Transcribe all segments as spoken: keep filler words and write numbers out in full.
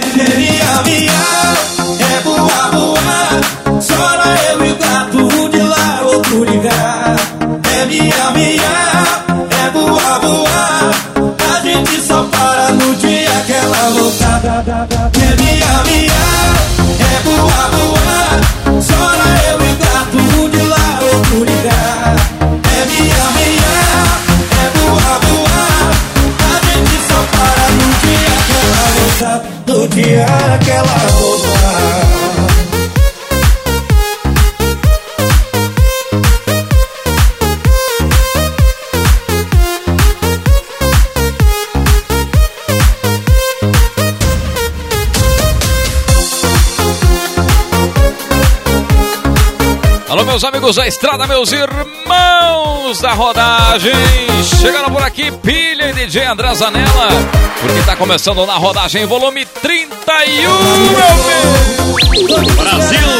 Minha, minha, é voar, voar. Chora eu e o gato, um de lá, outro ligar. É minha, minha, é voar, voar. A gente só para no dia que ela voltar. É minha, minha, é voar, voar. Chora eu e o gato, um de lá, outro ligar. É minha, minha, é voar, voar. A gente só para no dia que ela voltar. No dia que ela voltar. Alô, meus amigos da estrada, meus irmãos da rodagem. Chegando por aqui, Pilha e D J André Zanella, porque tá começando na rodagem volume trinta e um, meu filho. Brasil!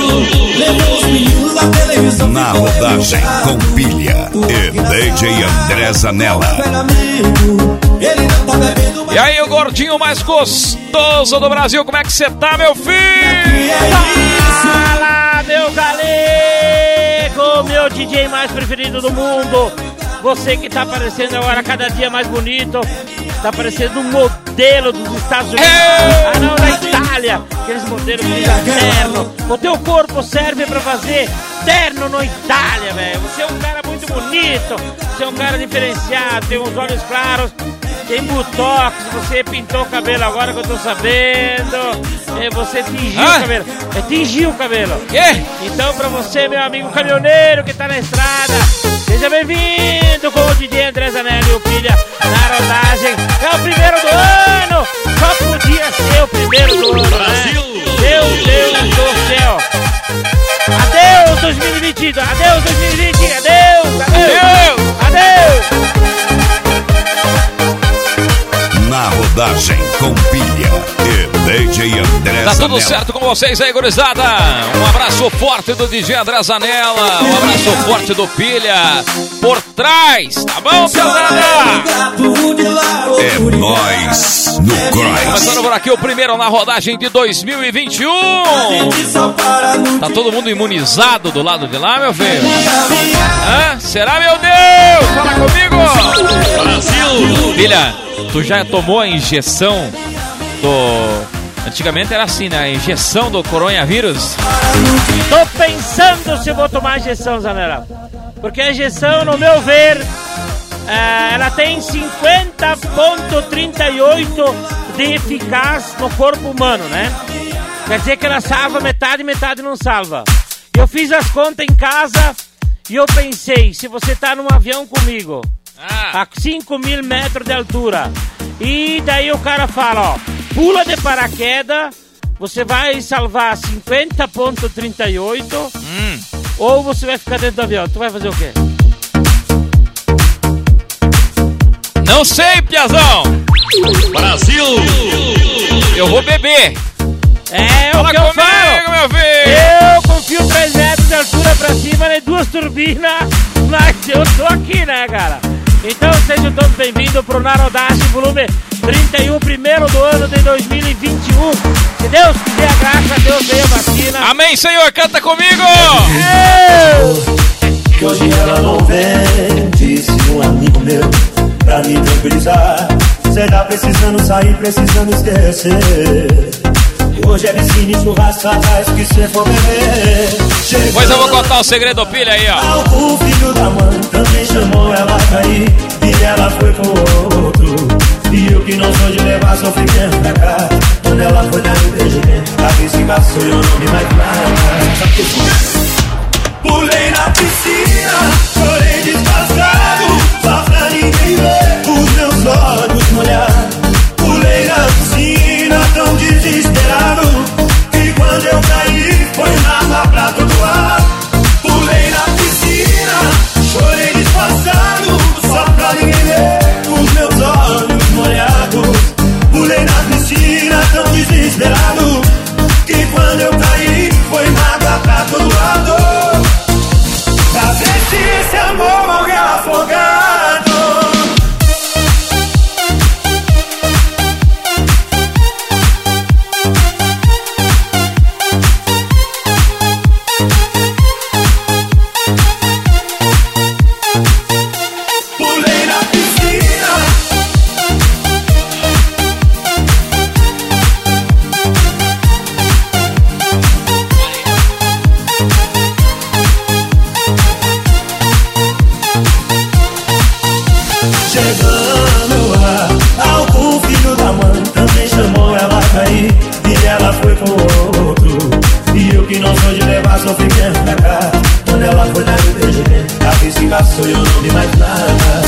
Na rodagem com Pilha e D J André Zanella. E aí, o gordinho mais gostoso do Brasil, como é que você tá, meu filho? Fala, meu galego, meu D J mais preferido do mundo. Você que tá aparecendo agora cada dia mais bonito, tá parecendo um modelo dos Estados Unidos. Ah, não, da Itália, aqueles modelos de terno. O teu corpo serve pra fazer terno na Itália, velho. Você é um cara muito bonito, você é um cara diferenciado, tem uns olhos claros, tem botox, você pintou o cabelo agora que eu tô sabendo. É, você tingiu ah? o cabelo. É, tingiu o cabelo. Yeah. Então, pra você, meu amigo caminhoneiro que tá na estrada, seja bem-vindo com o D J André Zanella e o Pilha na rodagem. É o primeiro do ano, só podia ser o primeiro do ano, Brasil. Né? Meu Deus do céu. Adeus dois mil e vinte, adeus dois mil e vinte, adeus, adeus, adeus. Na rodagem com Pilha e D J André Tá Zanella. tudo certo com vocês aí, gurizada? Um abraço forte do D J André Zanella, um abraço forte do Pilha por trás, tá bom, pesada? É nóis no Cross. Começando por aqui o primeiro na rodagem de dois mil e vinte e um. Tá todo mundo imunizado do lado de lá, meu filho? Hã? Será, meu Deus? Fala comigo! Brasil! Pilha, tu já tomou a injeção do... Antigamente era assim, né? A injeção do coronavírus. Tô pensando se eu vou tomar a injeção, Zanella. Porque a injeção, no meu ver, é, ela tem cinquenta vírgula trinta e oito de eficaz no corpo humano, né? Quer dizer que ela salva metade e metade não salva. Eu fiz as contas em casa e eu pensei, se você tá num avião comigo, ah. a cinco mil metros de altura, e daí o cara fala, ó, pula de paraquedas, você vai salvar cinquenta vírgula trinta e oito, hum. ou você vai ficar dentro do avião. Tu vai fazer o quê? Não sei, piazão! Brasil! Eu vou beber! É Fala o que eu comigo, falo! meu filho! Eu confio três metros de altura pra cima, né? Duas turbinas, mas eu tô aqui, né, cara? Então sejam todos bem-vindos pro Narodash volume trinta e um, primeiro do ano de dois mil e vinte e um. Se Deus quiser, a graça, Deus veio a vacina. Amém, Senhor, canta comigo! Que hoje ela não vem, disse um amigo meu, pra me tranquilizar. Cê tá precisando sair, precisando esquecer. Hoje é piscina e churrasco atrás que cê for beber. Chegando, pois eu vou contar o segredo, Pilha, aí, ó. O filho da mãe também chamou ela pra ir, e ela foi com outro. E eu que não sou de levar sofrimento pra cá, quando ela foi dar um beijo, a vice-caçou e eu não me mais nada. Pulei na piscina, chorei disfarçado, só pra ninguém ver os meus olhos molhados. Pulei na piscina tão desesperado, que quando eu caí foi na pra todo ar. Pulei na piscina, chorei disfarçado, só pra ninguém ver os meus olhos molhados. Pulei na piscina tão desesperado, que quando eu caí com outro. E eu que não sou de levar sofrimento pra cá. Quando ela foi dar o entendimento, a vice passou e eu não vi mais nada.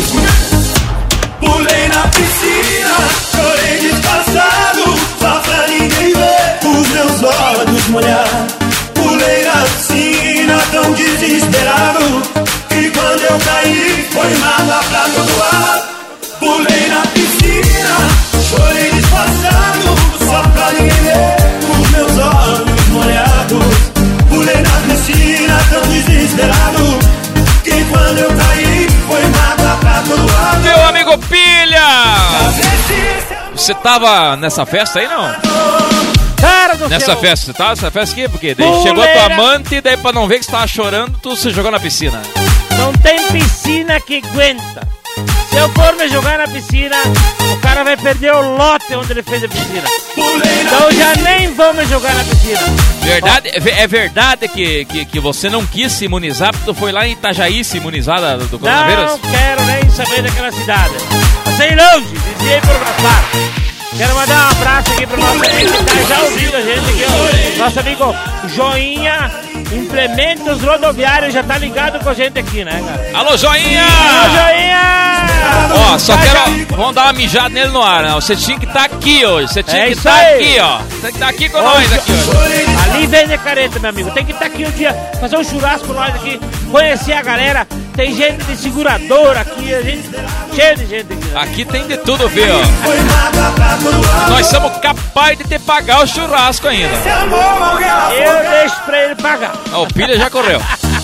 Pulei na piscina, chorei disfarçado, só pra ninguém ver os meus olhos molhar. Pulei na piscina tão desesperado, e quando eu caí foi nada pra todo lado. Pulei na piscina, chorei disfarçado, só pra ninguém ver os meus olhos molhados. Pulei na piscina tão desesperado, que quando eu caí foi nada pra todo lado. Meu amigo Pilha! Você tava nessa festa aí, não? Cara do Nessa céu. festa, você tava nessa festa aqui? Porque daí Puleira. chegou tua amante e daí pra não ver que você tava chorando, tu se jogou na piscina. Não tem piscina que aguenta. Se eu for me jogar na piscina, o cara vai perder o lote onde ele fez a piscina. Então eu já nem vou me jogar na piscina. Verdade, é, é verdade que, que, que você não quis se imunizar porque tu foi lá em Itajaí se imunizar da- do coronavírus? Não quero nem saber daquela cidade. Passei longe, desviei por Gaspar. Quero mandar um abraço aqui pro nosso amigo que tá já ouvindo a gente aqui, ó. Nosso amigo Joinha Implementos Rodoviários já tá ligado com a gente aqui, né, cara? Alô, Joinha! Alô, Joinha! Ó, só Tá quero. já- Vamos dar uma mijada nele no ar, né? Você tinha que estar aqui hoje. Você tinha É que isso estar aí. aqui, ó. Você tem que estar aqui com Ô, nós Jo- aqui hoje. Ali vem de careta, meu amigo. Tem que estar aqui um dia, fazer um churrasco com nós aqui, conhecer a galera. Tem gente de seguradora aqui, a gente cheio de gente aqui. Né? Aqui tem de tudo, viu? Foi nada pra todo lado. Nós somos capazes de te pagar o churrasco ainda. Esse amor mal Eu deixo pra ele pagar. Ó, o Pilha já correu.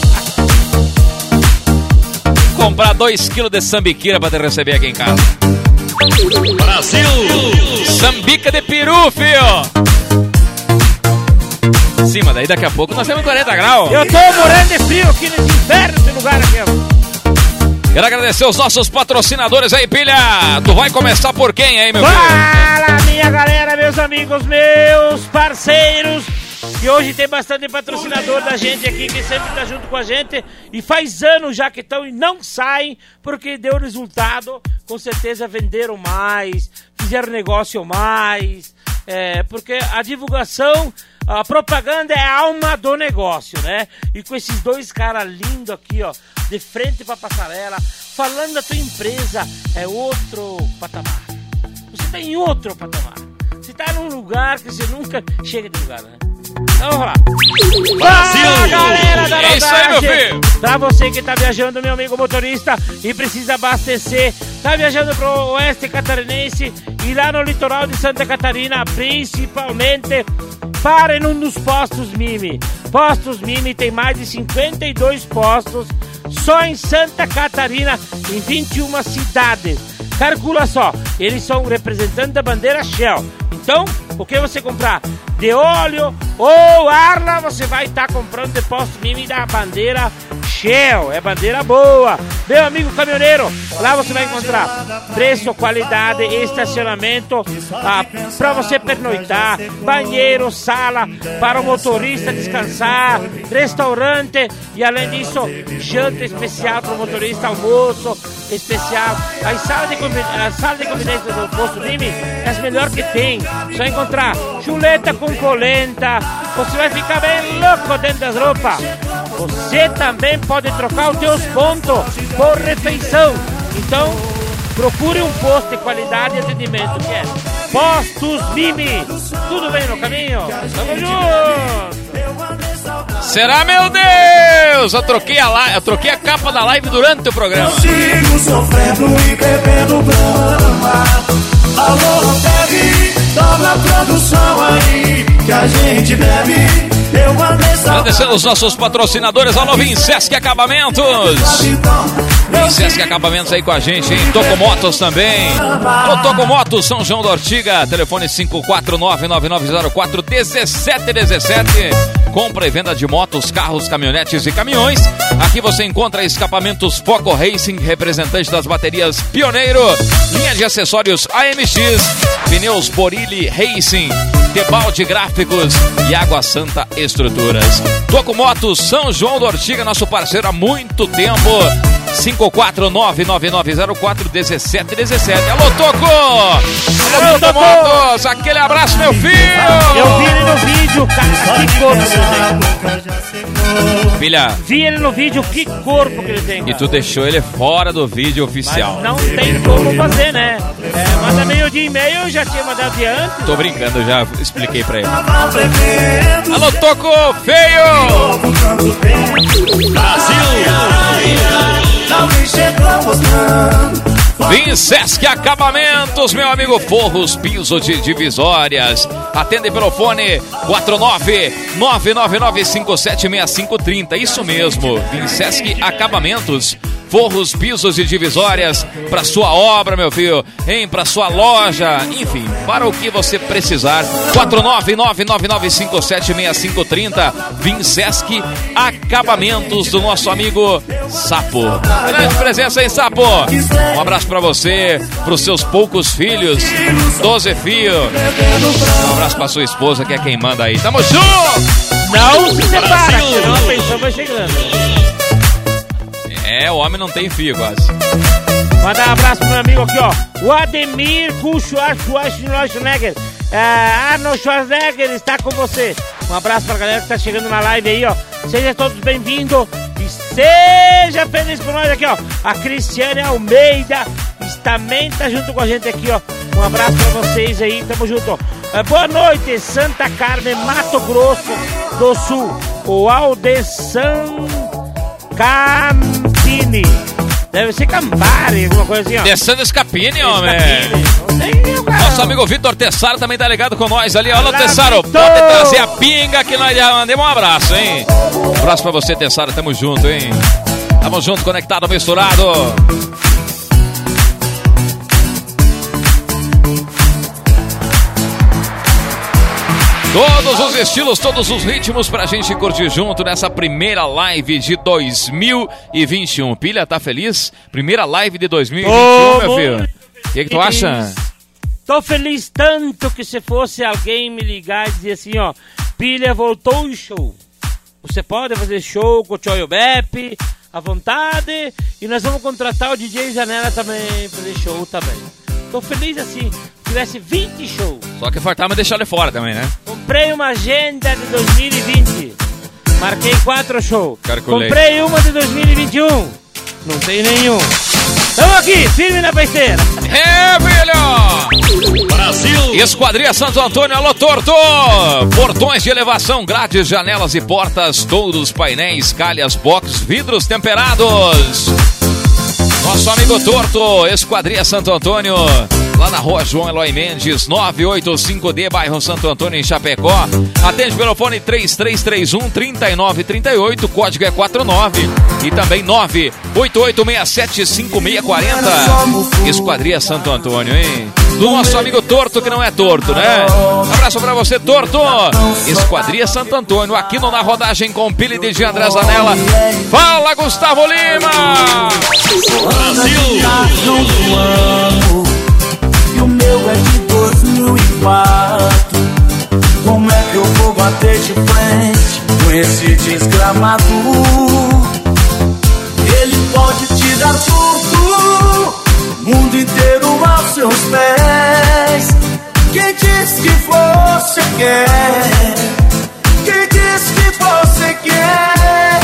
Comprar dois quilos de sambiquira pra te receber aqui em casa. Brasil! Sambica de peru, filho! Sim, mas daí daqui a pouco nós temos quarenta graus. Eu tô morando de frio aqui nesse inferno, esse lugar aqui. ó. Quero agradecer os nossos patrocinadores aí, Pilha. Tu vai começar por quem aí, meu filho? Fala, minha galera, meus amigos, meus parceiros. E hoje tem bastante patrocinador da gente aqui que sempre tá junto com a gente. E faz anos já que estão e não saem porque deu resultado. Com certeza venderam mais, fizeram negócio mais. É, porque a divulgação, a propaganda é a alma do negócio, né? E com esses dois caras lindos aqui, ó, de frente pra passarela, falando da tua empresa, é outro patamar. Você tá em outro patamar. Você tá num lugar que você nunca chega de lugar, né? Então vamos lá. Fala, galera da É isso aí, meu rodagem. filho. Pra você que tá viajando, meu amigo motorista, e precisa abastecer, tá viajando pro oeste catarinense e lá no litoral de Santa Catarina, principalmente, pare num dos postos Mimi. Postos Mimi tem mais de cinquenta e dois postos só em Santa Catarina, em vinte e uma cidades. Calcula só, eles são representantes da bandeira Shell. Então, o que você comprar de óleo ou Arla, você vai estar tá comprando de posto Mimi da bandeira Shell. É bandeira boa. Meu amigo caminhoneiro, lá você vai encontrar preço, qualidade, estacionamento, ah, para você pernoitar, banheiro, sala, para o motorista descansar, restaurante e além disso, janta especial para o motorista, almoço especial. A sala de, a sala de convivência do posto Mimi é as melhores que tem. Só encontrar chuleta com polenta. Você vai ficar bem louco dentro das roupas. Você também pode trocar os teus pontos por refeição. Então, procure um posto de qualidade e atendimento que é Postos Mimi. Tudo bem no caminho? Tamo junto! Será, meu Deus? Eu troquei a, li- eu troquei a capa da live durante o programa. sigo sofrendo e bebendo drama. Alô, bebe, dobra a produção aí, que a gente bebe. Eu mandei Agradecendo os nossos patrocinadores. Alô, Vincesc Acabamentos. Vincesc Acabamentos aí com a gente, hein? Tocomotos também. Alô, Tocomotos, São João da Ortiga. Telefone cinco quatro nove, nove nove zero quatro, um sete um sete. Compra e venda de motos, carros, caminhonetes e caminhões. Aqui você encontra escapamentos Foco Racing, representante das baterias Pioneiro, linha de acessórios A M X, pneus Borilli Racing, Tebalde Gráficos e Água Santa Estruturas. Toco Motos São João do Ortiga, nosso parceiro há muito tempo. cinco quatro nove nove nove zero quatro um sete um sete. Alô, Toco! Alô, Toco Motos! Aquele abraço, meu filho! Eu vi ele no vídeo, cara, que corpo que ele tem. Filha. Vi ele no vídeo, que corpo que ele tem, cara. E tu deixou ele fora do vídeo oficial. Mas não tem como fazer, né? É, manda meio-dia e meio, eu já tinha mandado de antes. Tô brincando, já expliquei pra ele. Alô, Toco Feio! Vinsesc Acabamentos, meu amigo, forros, piso de divisórias. Atende pelo fone quatro nove nove nove nove cinco sete seis cinco três zero. Isso mesmo, Vinsesc Acabamentos. Forros, pisos e divisórias para sua obra, meu filho, hein? Para sua loja, enfim, para o que você precisar. quatro nove nove nove nove cinco sete seis cinco três zero. Vinsesc Acabamentos do nosso amigo Sapo. Grande presença aí, Sapo. Um abraço para você, para os seus poucos filhos, doze filhos. Um abraço para sua esposa, que é quem manda aí. Tamo junto! Não se separa, senão a pensão vai chegando. É, o homem não tem fio quase. Mandar um abraço pro meu amigo aqui, ó. O Ademir Schwarzenegger. É, Arnold Schwarzenegger está com você. Um abraço pra galera que tá chegando na live aí, ó. Sejam todos bem-vindos e seja feliz com nós aqui, ó. A Cristiane Almeida também tá junto com a gente aqui, ó. Um abraço pra vocês aí, tamo junto. É, boa noite, Santa Carmen, Mato Grosso do Sul. O Aldesan Campini. Deve ser Cambari, alguma coisa assim, ó. Descendo Scapini, homem. Nosso amigo Vitor Tessaro também tá ligado com nós ali. Olha, Tessaro, pode trazer a pinga que nós já mandemos um abraço, hein? Um abraço pra você, Tessaro, tamo junto, hein? Tamo junto, conectado, misturado. Todos os estilos, todos os ritmos pra gente curtir junto nessa primeira live de dois mil e vinte e um. Pilha, tá feliz? Primeira live de dois mil e vinte e um, oh, meu filho. O que, que tu acha? Tô feliz tanto que se fosse alguém me ligar e dizer assim, ó, Pilha, voltou o show. Você pode fazer show com o Choio Beppe, à vontade, e nós vamos contratar o D J Janela também pra fazer show também. Tô feliz assim, tivesse vinte shows. Só que fartava deixar ele fora também, né? Comprei uma agenda de dois mil e vinte. Marquei quatro shows. Calculei. Comprei uma de dois mil e vinte e um. Não tem nenhum. Tamo aqui, firme na besteira. É, filho! Brasil! Esquadria Santo Antônio, alô, Torto! Portões de elevação, grades, janelas e portas, todos painéis, calhas, box, vidros temperados. Nosso amigo Torto, Esquadria Santo Antônio, lá na rua João Eloy Mendes, novecentos e oitenta e cinco D, bairro Santo Antônio, em Chapecó. Atende pelo fone três três três um, três nove três oito, código é quatro nove. E também nove oito oito seis sete cinco seis quatro zero. Esquadria Santo Antônio, hein? Do nosso amigo Torto, que não é torto, né? Um abraço pra você, Torto. Esquadria Santo Antônio, aqui no Na Rodagem com Pilha de G. André Zanella. Fala, Gustavo Lima! Brasil! E o meu é de dois mil e quatro. Como é que eu vou bater de frente com esse desgramado? Ele pode te dar tudo, mundo inteiro aos seus pés. Quem diz que você quer? Quem diz que você quer?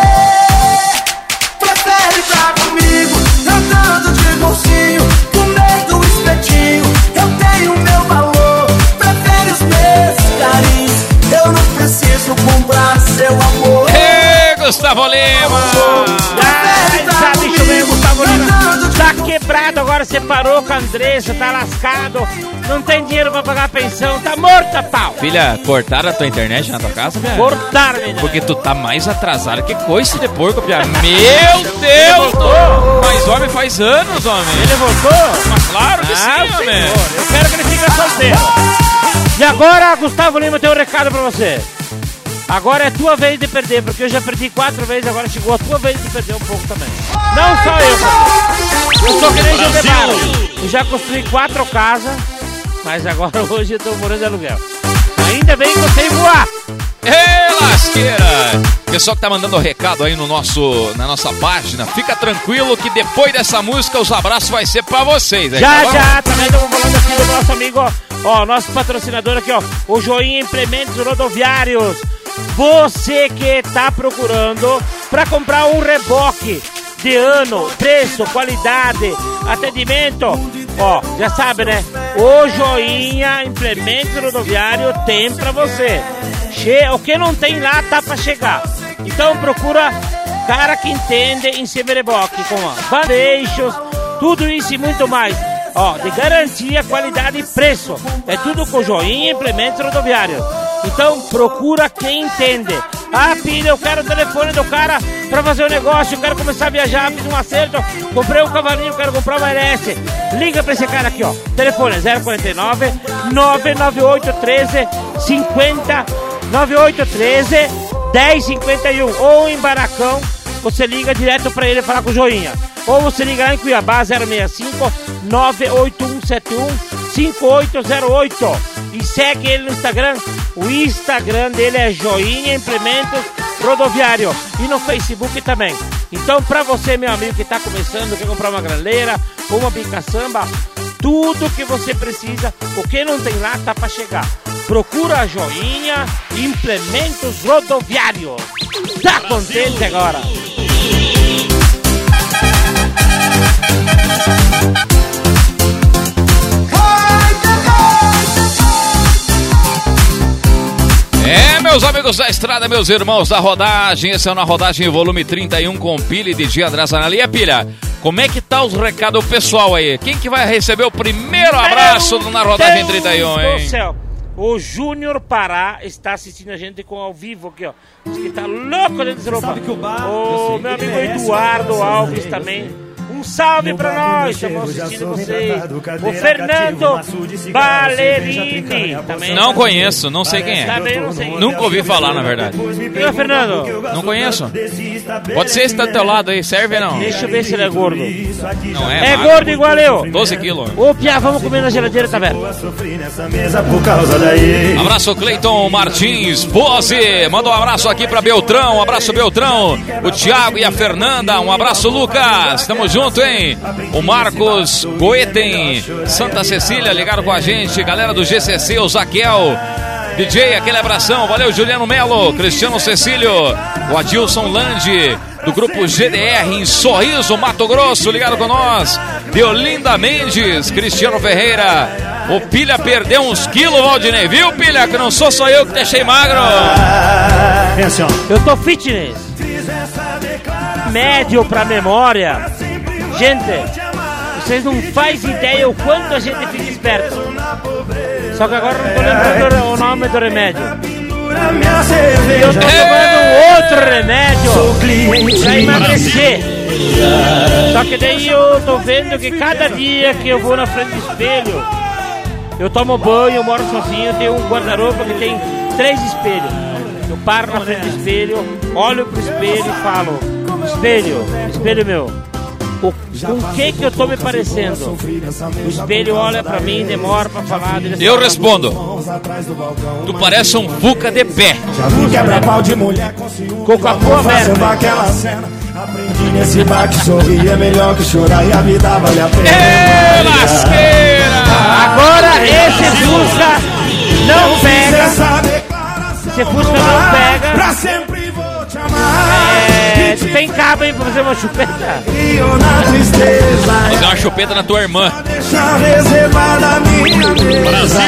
Prefere estar comigo, andando de bolsinho, comendo um espetinho. Eu tenho meu valor, prefere os meus carinhos. Eu não preciso comprar seu amor. Ei, Gustavo Lima! Ai, tá, bicho mesmo, Gustavo Lima. Tá quebrado agora, separou com a Andressa, tá lascado. Não tem dinheiro pra pagar a pensão, tá morta, pau. Filha, cortaram a tua internet na tua casa, velho? Cortaram, menina. Porque tu tá mais atrasado que coice de porco, Pia. Meu Deus! Tô... Mas homem faz anos, homem. Ele voltou? Mas claro que ah, sim, homem. Eu quero que ele fique solteiro. E agora, Gustavo Lima, tem um recado pra você. Agora é tua vez de perder, porque eu já perdi quatro vezes, agora chegou a tua vez de perder um pouco também. Não só eu, cara. Eu sou que nem José. Eu já construí quatro casas, mas agora hoje eu tô morando de aluguel. Ainda bem que eu sei voar. Ê, lasqueira! Pessoal que tá mandando recado aí no nosso, na nossa página, fica tranquilo que depois dessa música os abraços vai ser pra vocês. Aí, já, tá já, também estamos falando aqui do nosso amigo, ó, ó, nosso patrocinador aqui, ó, o Joinha Implementos Rodoviários. Você que tá procurando pra comprar um reboque de ano, preço, qualidade, atendimento, ó, já sabe, né? O Joinha Implementos Rodoviário tem pra você. Che- o que não tem lá tá pra chegar. Então procura cara que entende em reboque, com bandejos, tudo isso e muito mais. Ó, de garantia, qualidade e preço. É tudo com Joinha Implementos Rodoviários. Então procura quem entende. Ah, Pilha, eu quero o telefone do cara pra fazer o negócio, eu quero começar a viajar, fiz um acerto, comprei um cavalinho, quero comprar uma L S. Liga pra esse cara aqui, ó. Telefone zero quarenta e nove, nove nove oito um três, cinquenta, nove oito um três, dez cinquenta e um. Ou em Baracão, você liga direto pra ele falar com o Joinha. Ou você liga lá em Cuiabá, zero seis cinco, nove oito um sete um, cinco oito zero oito. E segue ele no Instagram. O Instagram dele é Joinha Implementos Rodoviário. E no Facebook também. Então, pra você, meu amigo, que tá começando, quer comprar uma graleira, ou uma bica-samba, tudo que você precisa, o que não tem lá, tá pra chegar. Procura a Joinha Implementos Rodoviários. Tá contente agora? É, meus amigos da estrada, meus irmãos da rodagem, esse é o Na Rodagem volume trinta e um com Pilha e D J André Zanella. E a Pilha, como é que tá os recados pessoal aí? Quem que vai receber o primeiro abraço do Na Rodagem trinta e um, hein? Deus do céu. O Júnior Pará está assistindo a gente com ao vivo aqui, ó. Diz que tá louco dentro desse roupa. O meu amigo Eduardo Alves também. Um salve pra nós, estamos assistindo vocês. O Fernando Ballerini também. Não conheço, não sei quem é. Também não sei. Nunca ouvi falar, na verdade. E o Fernando? Não conheço. Pode ser esse tá do teu lado aí, serve não? Deixa eu ver se ele é gordo. Não é, É magro. gordo igual eu. doze quilos. Ô, Pia, vamos comer na geladeira, tá vendo? Abraço Cleiton Martins, Pose, manda um abraço aqui pra Beltrão, um abraço Beltrão, o Thiago e a Fernanda, um abraço Lucas, tamo junto, hein? O Marcos Goeten, Santa Cecília, ligaram com a gente, galera do G C C, o Zaquel, D J, aquele abração, valeu Juliano Melo, Cristiano Cecílio, o Adilson Landi, do grupo G D R em Sorriso, Mato Grosso, ligaram com nós, Deolinda Mendes, Cristiano Ferreira. O Pilha perdeu uns quilos, Valdinei, viu, Pilha? Que não sou só eu que deixei magro. Eu tô fitness. Médio pra memória. Gente, vocês não fazem ideia o quanto a gente fica esperto. Só que agora não tô lembrando o nome do remédio. Eu tô tomando outro remédio pra emagrecer. Só que daí eu tô vendo que cada dia que eu vou na frente do espelho, eu tomo banho, eu moro sozinho, tenho um guarda-roupa que tem três espelhos. Eu paro na frente do espelho, olho pro espelho e falo: espelho, espelho meu, o, com o que que eu tô me parecendo? O espelho olha pra mim, demora pra falar. Eu respondo: tu parece um Fuca de pé. Coca-Cola aberta. Aprendi nesse bar que sorrir é melhor que chorar e a vida vale a pena. Ê, lasqueira! Agora esse Fusca não pega. Esse Fusca não pega. Pra sempre vou te amar. É, tu tem cabo aí pra fazer uma chupeta? E eu na tristeza. Fazer uma chupeta na tua irmã. Deixa reservada a minha mesa.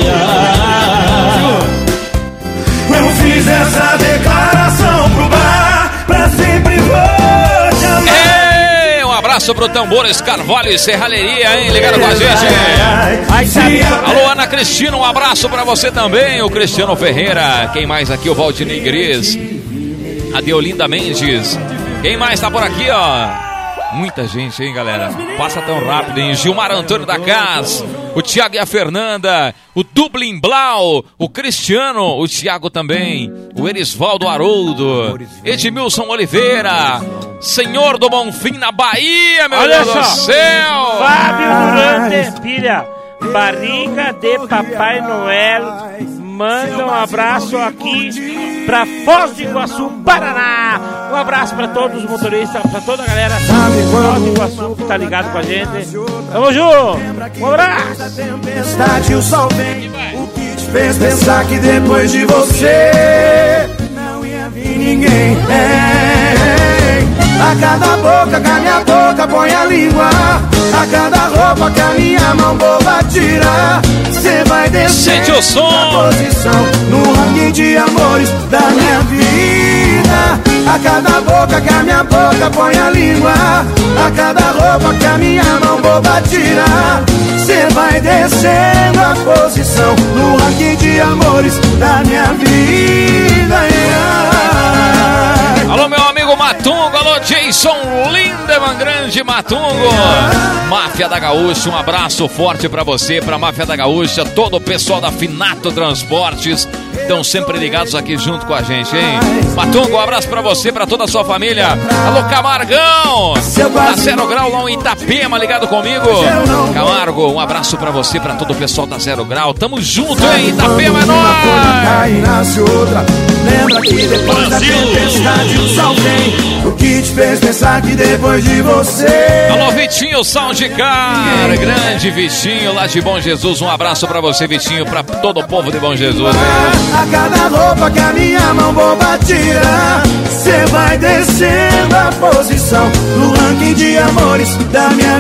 Eu fiz essa declaração pro bar. Pra sempre vou te amar. Ei, um abraço pro Tambores Carvalho e Serralheria, hein? Ligaram com a gente. Ai, sabe. Alô, Ana Cristina, um abraço pra você também. O Cristiano Ferreira. Quem mais aqui? O Valdinei Gris. A Deolinda Mendes. Quem mais tá por aqui, ó? Muita gente, hein, galera? Passa tão rápido, hein? Gilmar Antônio da Casa, o Thiago e a Fernanda, o Dublin Blau, o Cristiano, o Thiago também, o Erisvaldo Haroldo, Edmilson Oliveira, Senhor do Bonfim na Bahia, meu Olha Deus só. do céu! Fábio Durante, filha, barriga de Papai Noel, manda um abraço aqui pra Foz do Iguaçu, Paraná. Um abraço pra todos os motoristas, pra toda a galera de Foz do Iguaçu que tá ligado com a gente. Tamo junto, um abraço. Tempestade, o sol vem, o que te fez pensar que depois de você não ia vir ninguém. É, a cada boca que a minha boca põe a língua, a cada roupa que a minha mão boba tira, cê vai descer. Sente o som. A posição no ranking de amores da minha vida. A cada boca que a minha boca põe a língua, a cada roupa que a minha mão boba tira, cê vai descendo a posição no ranking de amores da minha vida. Alô, meu amigo Matungo, alô, Jason Lindemann, grande Matungo. Máfia da Gaúcha, um abraço forte pra você, pra Máfia da Gaúcha, todo o pessoal da Finato Transportes, estão sempre ligados aqui junto com a gente, hein? Matungo, um abraço pra você, pra toda a sua família. Alô, Camargão, da Zero Grau lá em Itapema, ligado comigo. Camargo, um abraço pra você, pra todo o pessoal da Zero Grau. Tamo junto, hein? Itapema é nóis! Lembra que depois da tempestade o sol vem, o que te fez pensar que depois de você. Alô, Vitinho Soundcar, grande Vitinho lá de Bom Jesus. Um abraço pra você, Vitinho, pra todo o povo de Bom Jesus, hein? A cada roupa que a minha mão boba tira, cê vai descendo a posição no ranking de amores da minha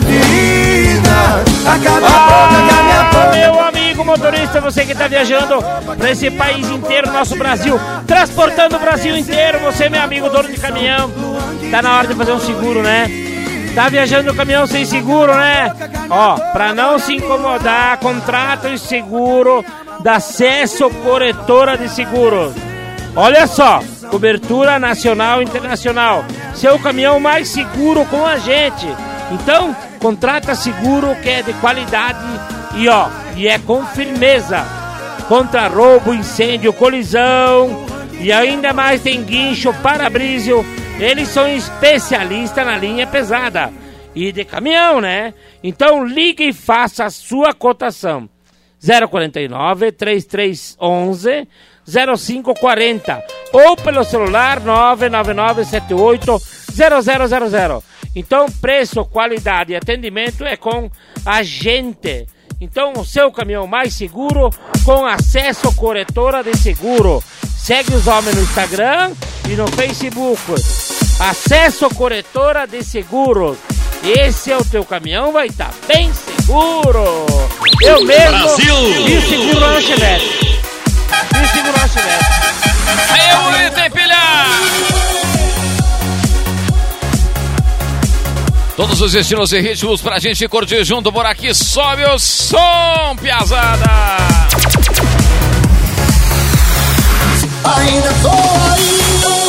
vida. A cada Ah, boca que a minha boca. meu amigo motorista, você que tá viajando pra esse país inteiro, nosso Brasil, transportando o Brasil inteiro, você, meu amigo dono de caminhão, tá na hora de fazer um seguro, né? Tá viajando no caminhão sem seguro, né? Ó, pra não se incomodar, contrata o seguro da Acesso Corretora de Seguros. Olha só, cobertura nacional e internacional. Seu caminhão mais seguro com a gente. Então, contrata seguro que é de qualidade e ó, e é com firmeza. Contra roubo, incêndio, colisão e ainda mais tem guincho, para-brisio. Eles são especialistas na linha pesada e de caminhão, né? Então ligue e faça a sua cotação. zero quarenta e nove, trinta e três onze, zero cinco quarenta ou pelo celular nove nove nove sete oito zero zero zero zero. Então preço, qualidade e atendimento é com a gente. Então o seu caminhão mais seguro com Acesso Corretora de Seguro. Segue os homens no Instagram e no Facebook. Acesso Corretora de Seguros. Esse é o teu caminhão, vai estar tá bem seguro. Eu mesmo Brasil. me seguro lá no Chevette. Me seguro lá no Chevette. Aí, tem pilha! Todos os estilos e ritmos pra gente curtir junto por aqui. Sobe o som, piazada! Ainda tô aí.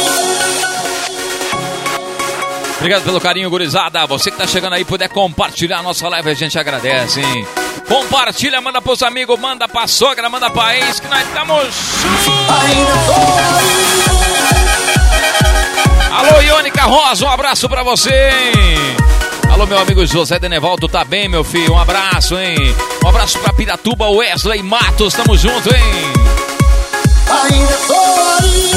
Obrigado pelo carinho, gurizada. Você que tá chegando aí, puder compartilhar a nossa live, a gente agradece, hein? Compartilha, manda pros amigos, manda pra sogra, manda pra ex, que nós estamos juntos. Ainda tô aí. Alô, Iônica Rosa, um abraço pra você, hein? Alô, meu amigo José Denevaldo, tá bem, meu filho? Um abraço, hein? Um abraço pra Piratuba, Wesley Matos, tamo junto, hein? Ainda tô aí.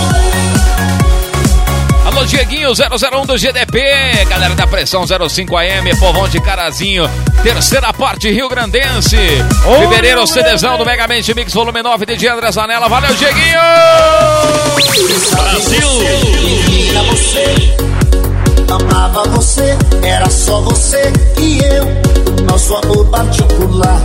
Alô, Dieguinho zero zero um do G D P, galera da Pressão zero cinco A M, povão de Carazinho, terceira parte Rio Grandense, Oh, Fevereiro, CDzão do Megamente Mix Volume nove de D J André Zanella, valeu, Dieguinho! Brasil! Menina, você amava você, era só você e eu, nosso amor particular,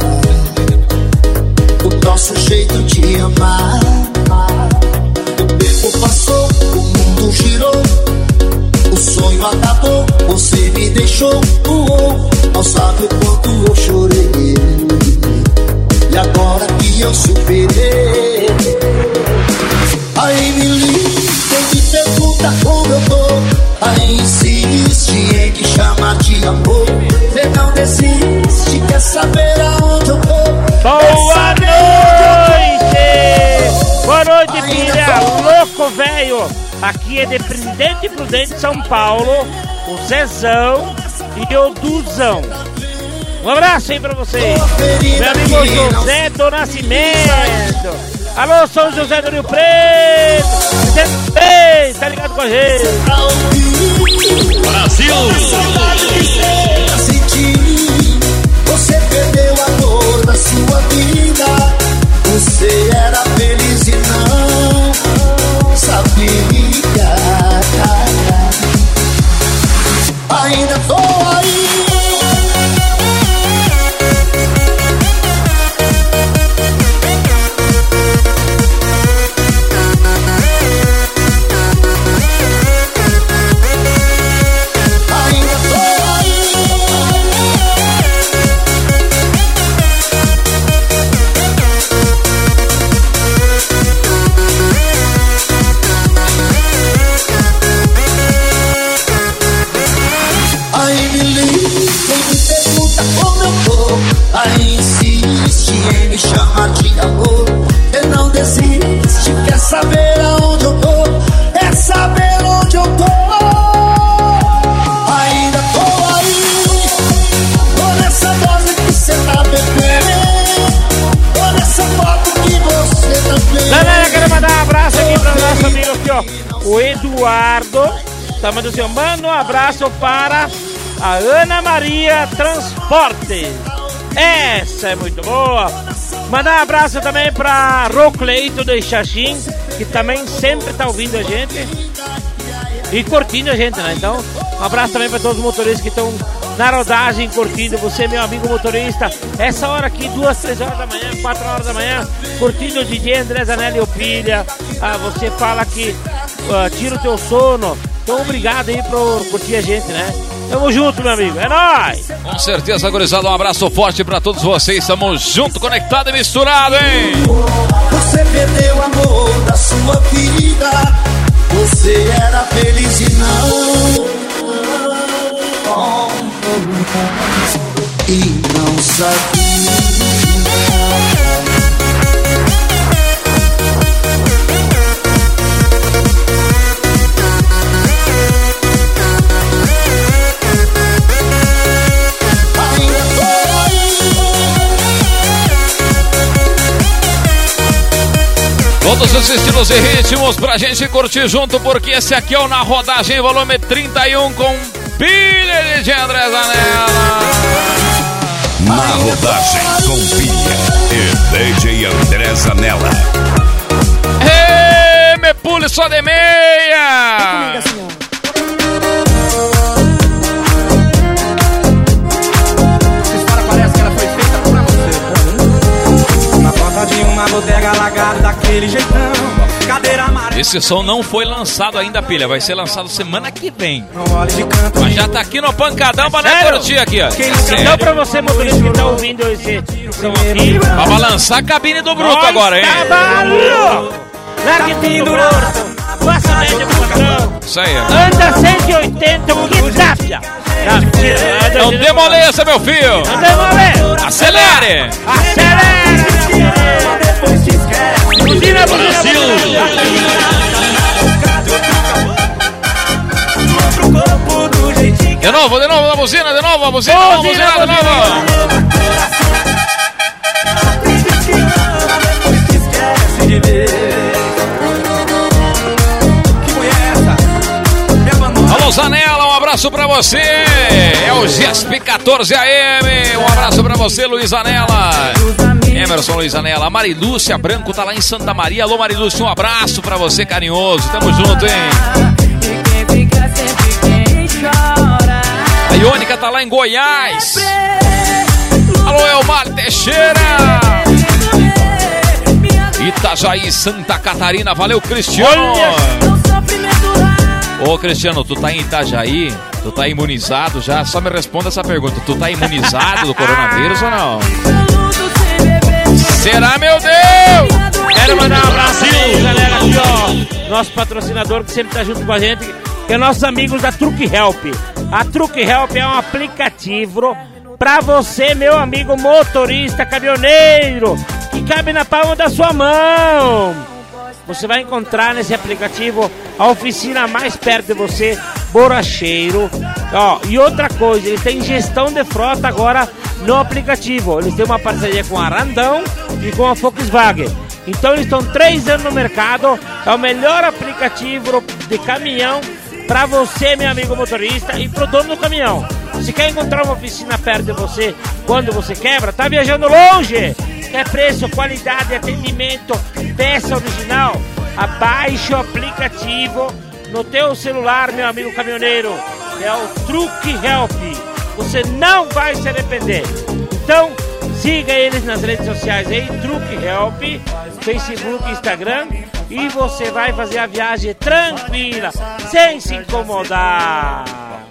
o nosso jeito de amar. O tempo passou, o mundo girou, o sonho acabou, você me deixou, uou, não sabe o quanto eu chorei, e agora que eu superei, aí me liga e me pergunta como eu tô, aí insiste em me chamar de amor, você não desiste, quer saber aonde eu tô. Boa noite! Boa noite, filha! Louco, velho! Aqui é de Presidente Prudente, São Paulo, o Zezão e o Duzão. Um abraço aí pra vocês. Meu amigo José do Nascimento. Preto. Alô, São José do Rio Preto. Ei, tá ligado com a gente? Brasil. Você perdeu a dor da sua vida. Você era feliz e não sabia. Ainda tô aí. Aí insiste em me chamar de amor. Eu não desiste, quer saber aonde eu tô. É saber onde eu tô. Ainda tô aí. Tô nessa dose que você tá bebendo. Tô nessa foto que você também. Galera, quero mandar um abraço aqui para o nosso amigo aqui, ó. O Eduardo tá mandando assim, ó. Manda um abraço para a Ana Maria Transporte. Essa é muito boa. Mandar um abraço também pra Rocleito de Xaxim, que também sempre tá ouvindo a gente e curtindo a gente, né? Então, um abraço também pra todos os motoristas que estão na rodagem curtindo. Você, meu amigo motorista, essa hora aqui, duas, três horas da manhã, quatro horas da manhã, curtindo o D J André Zanella e o Pilha. Ah, você fala que uh, tira o teu sono. Então, obrigado aí por curtir a gente, né? Tamo junto, meu amigo, é nóis! Com certeza, gurizada, um abraço forte pra todos vocês. Tamo junto, conectado e misturado, hein? Você perdeu o amor da sua vida. Você era feliz e não E não sabia. Todos os estilos e ritmos pra gente curtir junto, porque esse aqui é o Na Rodagem, volume trinta e um, com Pilha de André Zanella. Na Rodagem com Pilha e D J André Zanella. Ei, me pule só de meia! Essa história parece que ela foi feita pra você. Na porta de uma bodega alagada daquele jeitão, cadeira amarela. Esse som não foi lançado ainda, Pilha. Vai ser lançado semana que vem. Não olhe de canto. Mas já tá aqui no pancadão pra nós curtir aqui, ó. Então, pra você, motorista que tá ouvindo esse som aqui, Pra balançar a cabine do Bruto nós agora, hein? Trabalho! Largue tudo, Bruto! Faça média pro patrão! Isso aí. Anda cento e oitenta, o que tapia! Não demoleça, meu filho! Não demoleça! Acelere! Acelera! Buzina, buzina, De novo, de novo, na buzina, de novo, a buzina, a buzina, de novo! Alô, Zanella, um abraço pra você. É o G S P quatorze A M. Um abraço pra você, Luiz Zanella. Emerson Luiz Zanella. A Marilúcia Branco tá lá em Santa Maria. Alô, Marilúcia, um abraço pra você, carinhoso. Tamo junto, hein? A Iônica tá lá em Goiás. Alô, Elmar Teixeira. Itajaí, Santa Catarina. Valeu, Cristiano. Ô, Cristiano, tu tá em Itajaí? Tu tá imunizado já? Só me responda essa pergunta. Tu tá imunizado do coronavírus ou não? Será, meu Deus? Quero mandar um abraço aí, galera, aqui, ó. Nosso patrocinador que sempre tá junto com a gente, que é nossos amigos da Truck Help. A Truck Help é um aplicativo pra você, meu amigo motorista, caminhoneiro, que cabe na palma da sua mão. Você vai encontrar nesse aplicativo a oficina mais perto de você, borracheiro. Ó, e outra coisa, eles têm gestão de frota agora no aplicativo. Eles têm uma parceria com a Randão e com a Volkswagen. Então eles estão três anos no mercado, é o melhor aplicativo de caminhão para você, meu amigo motorista, e pro dono do caminhão. Se quer encontrar uma oficina perto de você quando você quebra, tá viajando longe, quer preço, qualidade, atendimento, peça original, abaixe o aplicativo no teu celular, meu amigo caminhoneiro, é o Truck Help. Você não vai se arrepender. Então, siga eles nas redes sociais aí, Truck Help, Facebook, Instagram, e você vai fazer a viagem tranquila, sem se incomodar.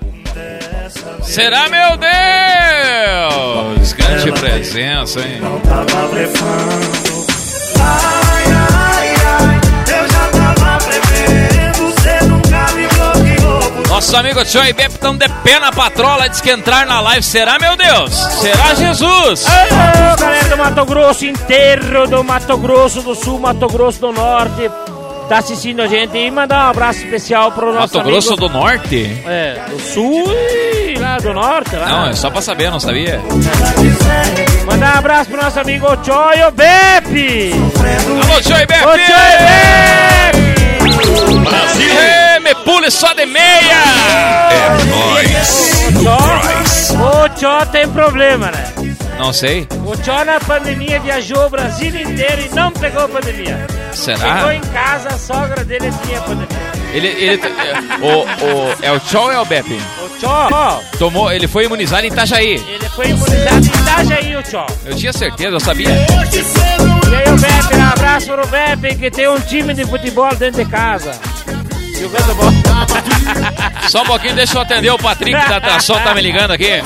Será, meu Deus? Grande presença, hein? Não tava blefando. Ai, ai, ai, eu já tava prevendo, você nunca me bloqueou. Nossos amigos Tio e Beppe estão de pé na patrola, diz que entrar na live. Será, meu Deus? Será, Jesus? Alô, galera do Mato Grosso inteiro, do Mato Grosso do Sul, Mato Grosso do Norte, tá assistindo a gente, e mandar um abraço especial pro nosso Mato Grosso do Norte? É, do Sul e lá do Norte. Lá. Não, é só pra saber, não sabia. Mandar um abraço pro nosso amigo Tio e Beppe. Alô, Tio e Beppe! Ô, Tio e Beppe! Brasil! É, me pule só de meia! É nóis, no Cross. O Tio tem problema, né? Não sei. O Tio na pandemia viajou o Brasil inteiro e não pegou a pandemia. Será? Chegou em casa, a sogra dele tinha pandemia. Ele, ele, é, o, o, é o Tio ou é o Beppe? O Tio, Tomou, ele foi imunizado em Itajaí. ele foi imunizado em Itajaí, o Tio. Eu tinha certeza, eu sabia. E aí o Beppe, um abraço pro Beppe, que tem um time de futebol dentro de casa. Jogando bola. Só um pouquinho, deixa eu atender o Patrick da atração, tá me ligando aqui.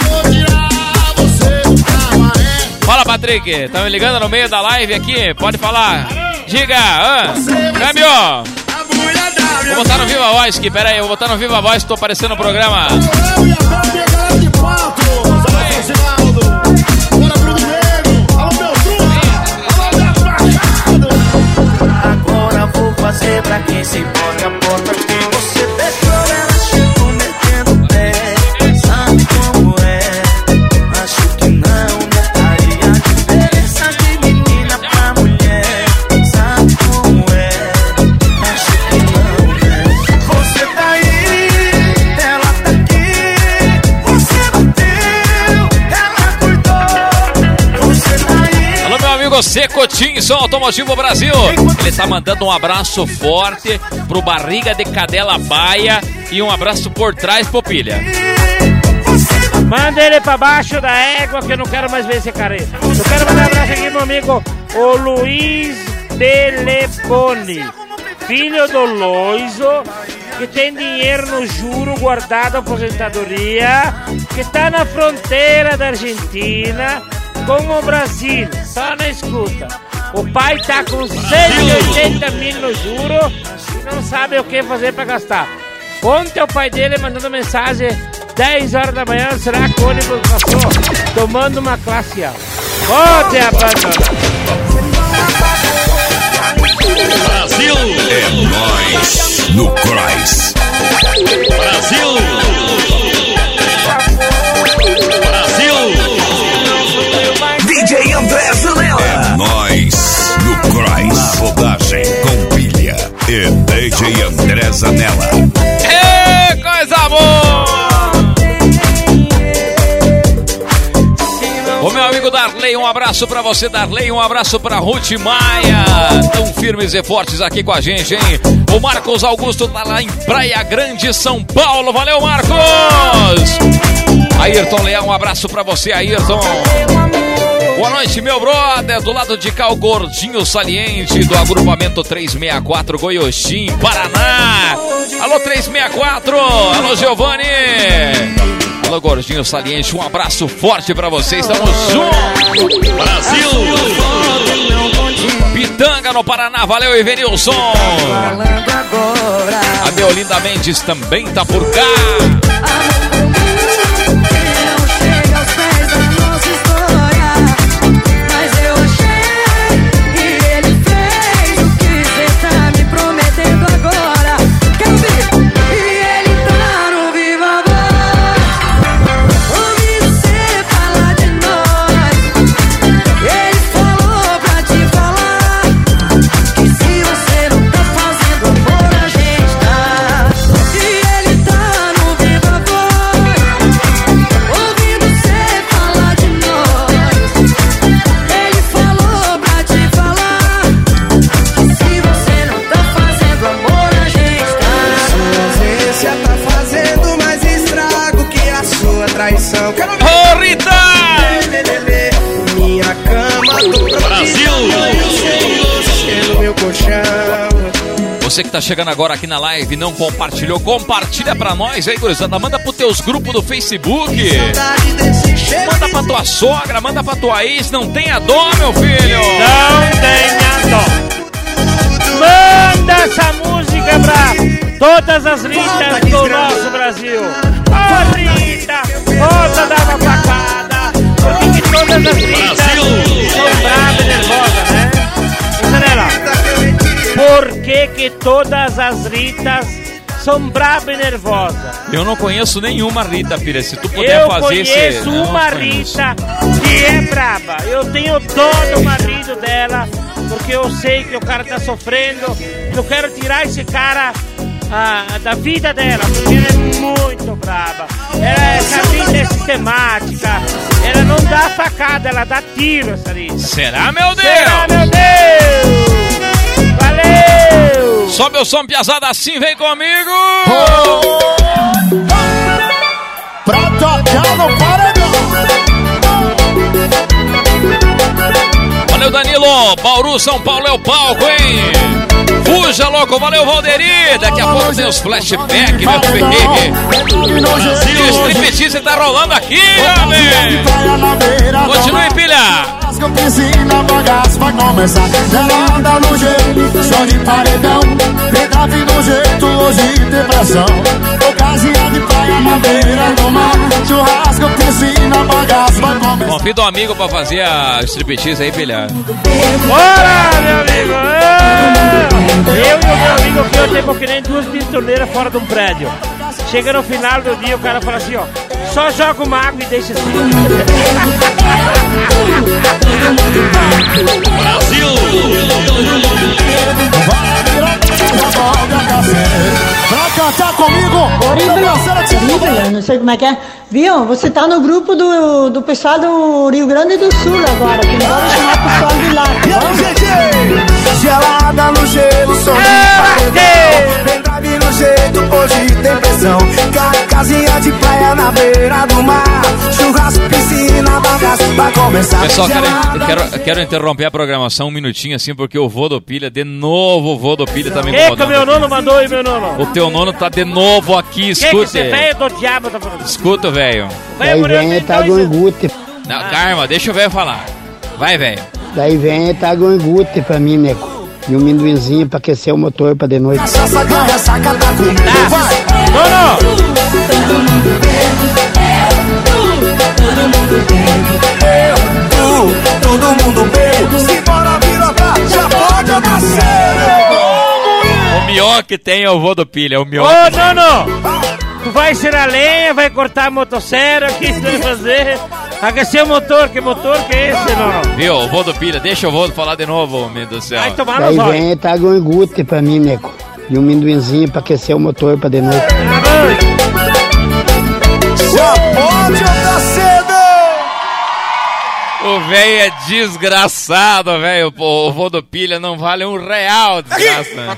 Fala, Patrick, tá me ligando no meio da live aqui, pode falar. Diga, ah, câmbio. Vou botar no Viva Voz aqui, pera aí, vou botar no Viva Voz, tô aparecendo no programa. Agora vou fazer pra quem se importa a porta que você deixou. Ela chegou metendo o pé, sabe como é? Acho que não notaria a diferença de menina pra mulher. Sabe como é? Acho que não, né? Você tá aí, ela tá aqui. Você bateu, ela cuidou. Você tá aí. Alô, meu amigo Secotinson Automotivo Brasil. Ele tá mandando um abraço forte pro Barriga de Cadela Baia e um abraço por trás pro Pilha. Manda ele pra baixo da égua que eu não quero mais ver esse cara aí. Eu quero mandar um abraço aqui, meu amigo, o Luiz Telepone, filho do Loiso, que tem dinheiro no juro guardado aposentadoria, que tá na fronteira da Argentina com o Brasil, só na escuta. O pai tá com cento e oitenta mil no juro e não sabe o que fazer pra gastar. Ontem o pai dele mandando mensagem dez horas da manhã, será que o ônibus passou? Tomando uma classe A. Pode abandonar. Brasil! É nóis, no Cross. Brasil! Brasil! D J André Zanella. É nóis, no Cross. Na rodagem com pilha e D J André Zanella. Ê, coisa boa! Ô, meu amigo Darley, um abraço pra você, Darley, um abraço pra Ruth Maia, tão firmes e fortes aqui com a gente, hein? O Marcos Augusto tá lá em Praia Grande, São Paulo, valeu, Marcos! Ayrton Leão, um abraço pra você, Ayrton. Boa noite, meu brother, do lado de cá o Gordinho Saliente, do agrupamento trezentos e sessenta e quatro, Goiôxim, Paraná. Alô, trezentos e sessenta e quatro, alô, Giovanni. Alô, Gordinho Saliente, um abraço forte pra vocês, estamos juntos. Brasil! Pitanga no Paraná, valeu, Ivenilson. A Deolinda Mendes também tá por cá. colchão. Você que tá chegando agora aqui na live e não compartilhou, compartilha pra nós aí, gurizada. Manda pros teus grupos do Facebook. Manda pra tua sogra, manda pra tua ex. Não tenha dó, meu filho. Não tenha dó. Manda essa música pra todas as Ritas do nosso Brasil. Ô oh, Rita, volta da uma facada. Por que que todas as Ritas são bravas e nervosas, né? Canela. Por que que todas as Ritas são bravas e nervosas? Eu não conheço nenhuma Rita, Pira. Se tu puder eu fazer esse... Eu conheço uma Rita que é brava. Eu tenho dó do marido dela, porque eu sei que o cara tá sofrendo. Eu quero tirar esse cara ah, da vida dela, porque ela é muito brava. Ela, essa Rita é sistemática. Ela não dá facada, ela dá tiro, essa Rita. Será, meu Deus? Será, meu Deus? Valeu! Sobe o som, piazada, assim, vem comigo! Oh! Pra tocar no paredão. Valeu, Danilo! Bauru, São Paulo é o palco, hein? Fuja, louco! Valeu, Valderi! Daqui a pouco tem os flashbacks, meu filho! E o striptease tá rolando aqui, homem! Continue, pilha! Que piscina, bagaço vai começar. Ela anda no jeito, só de paredão. Pedrave no jeito, hoje tem pressão. Ocasião de praia, madeira no mar. Churrasco, piscina, bagaço vai começar. Convido um amigo pra fazer a striptease aí, pilha. Bora, meu amigo! Eu e o meu amigo aqui, eu tenho que nem duas pintureiras fora de um prédio. Chega no final do dia, o cara fala assim, ó, só joga uma água e deixa assim. Brasil! Pra cantar comigo, eu não sei como é que é. Viu? Você tá no grupo do, do pessoal do Rio Grande do Sul agora, que não vai chamar o pessoal de lá. E aí, gente? Gelada no gelo, som de paredão. Pendrive no jeito, hoje tem pressão. Casinha de praia na beira do mar. Churrasco, piscina, bagaço, vai começar. Pessoal, quero, quero, quero interromper a programação um minutinho assim, porque o vô do Pilha, de novo o vô do Pilha tá me incomodando. Que que o meu nono mandou aí, meu nono? O teu nono tá de novo aqui, escuta. Que que você velho do diabo tá falando? Escuta, velho. Daí vem tá gonguete. Não, calma, deixa o velho falar. Vai, velho. Daí vem tá gonguete pra mim, nego. E um amendoinzinho pra aquecer o motor pra de noite. Cachaça, ganha, saca, tá comigo, vai! Nono! Eu, tu, todo mundo bebo. Se bora virotar, já pode andar sério. O melhor que tem é o vô do Pilha, o melhor. Ô, Nono! Tu vai ser a lenha, vai cortar a motosserra, o que tu vai fazer? Aquecer o motor, que motor que é esse, Nono? Viu, o vô do Pilha, deixa o vô falar de novo, meu Deus do céu. Vai tomar Daí nos vem tá gonguete pra mim, nego. E um amendoinzinho pra aquecer o motor pra de noite. Já pode andar cedo. O velho é desgraçado, velho. O vô do Pilha não vale um real, desgraça.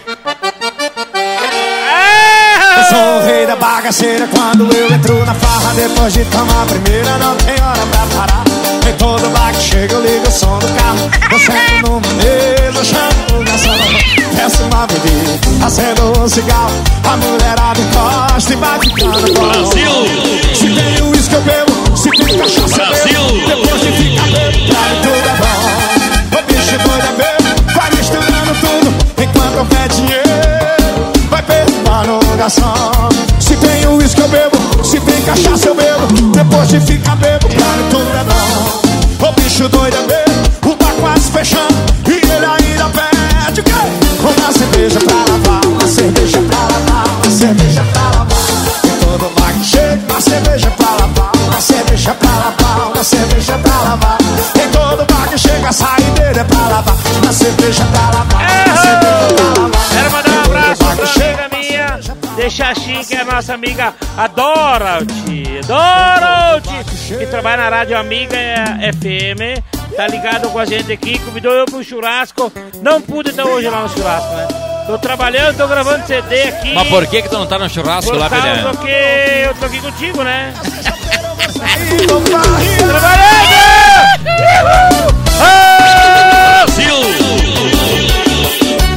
Eu sou o rei da bagaceira quando eu entro na farra. Depois de tomar a primeira não tem hora pra parar. Em todo bar que chega eu ligo o som do carro. Eu sento numa mesa, chamo o garçom. Peço uma bebida, acendo um cigarro. A mulherada encosta e vai ficando bom. Brasil! Se tem uísque eu bebo, se tem cachaça eu bebo. Depois de ficar bebo, pra mim tudo é bom. O bicho doido é bebo, vai misturando tudo. Enquanto eu pé dinheiro, vai perdoando o garçom. Se tem uísque eu bebo, se tem cachaça eu bebo. Depois de ficar bebo, pra mim tudo é bom. O bicho doido é bebo, o bar quase fechando. E ele ainda pede o quê? Uma cerveja pra lavar, uma cerveja pra lavar, uma cerveja pra lavar. E todo bar que chega, uma cerveja pra lavar, uma cerveja pra lavar, uma cerveja pra lavar. Em todo bar que chega, a saideira é pra lavar, uma cerveja pra lavar, uma cerveja pra lavar. Quero mandar um abraço pra amiga minha, deixa a Chica, que é a nossa amiga, a Dorothy, Dorothy, que trabalha na Rádio Amiga F M, tá ligado com a gente aqui, convidou eu pro churrasco, não pude estar hoje lá no churrasco, né? Tô trabalhando, tô gravando C D aqui. Mas por que que tu não tá no churrasco por lá, causa Pelé? Porque eu tô aqui contigo, né? Trabalhando! Trabalhando! Brasil!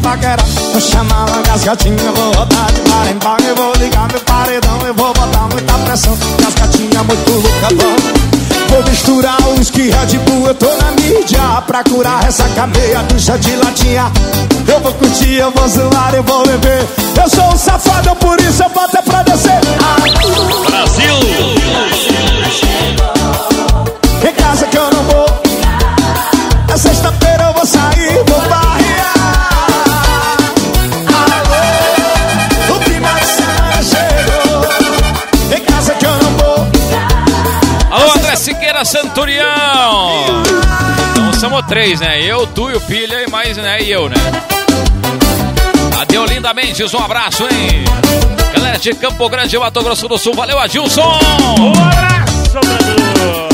paquerar. Eu chamava as gatinhas, vou rodar de bar em bar. Eu vou ligar meu paredão, eu vou botar muita pressão. As gatinhas muito louca, vão. Vou misturar o whisky Red Bull, eu tô na mídia pra curar essa cadeia, ducha de latinha. Eu vou curtir, eu vou zoar, eu vou beber. Eu sou um safado, por isso eu boto é pra descer. Ah. Brasil! Em casa que eu não vou. Na sexta-feira eu vou sair, vou barrear. Alô, o final de semana chegou. Em casa que eu não vou. Alô, André Siqueira Santurião. Então somos três, né? Eu, tu e o Pilha e mais, né? E eu, né? Adeu lindamente, um abraço, hein? Galera de Campo Grande, Mato Grosso do Sul. Valeu, Adilson. Um abraço, mano.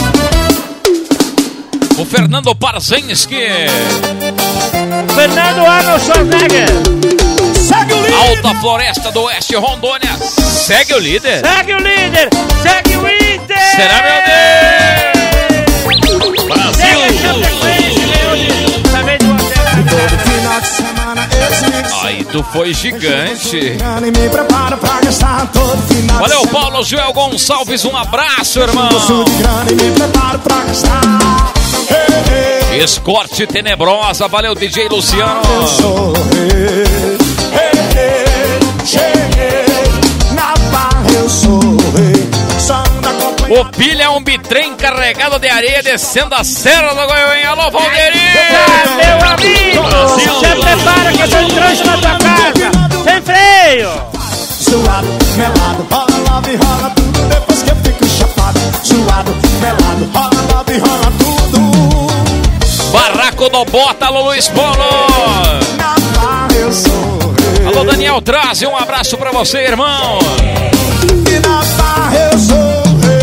O Fernando Parzenski. Fernando Arnold Schwarzenegger. Segue o líder. Alta Floresta do Oeste, Rondônia. Segue o líder. Segue o líder. Segue o Inter. Será, meu Deus? Brasil. Segue a Chapecoense, ganhou de... Também de uma Todo final de semana esse mix. Aí tu foi gigante. E me preparo pra gastar todo final. Valeu, Paulo Joel Gonçalves. Um abraço, irmão. Eu sou de grana e me preparo pra gastar. Hey, hey. Escorte Tenebrosa. Valeu, D J Luciano. Eu sou rei. Hey, hey. Cheguei na barra, eu sou rei. Só anda acompanhando. O Pilha é um bitrem carregado de areia descendo a Serra do Goiânia. Alô, Valderi! Ah, meu amigo! Se prepara que eu tô entrando na tua casa! Sem freio! Suado, melado, rola, love, rola tudo. Depois que eu fico chapado. Suado, melado, rola, love, rola tudo. Barraco do Bota, alô, Luiz Polo! Na barra eu sou rei. Alô, Daniel Traze, um abraço pra você, irmão! E na barra eu sou rei.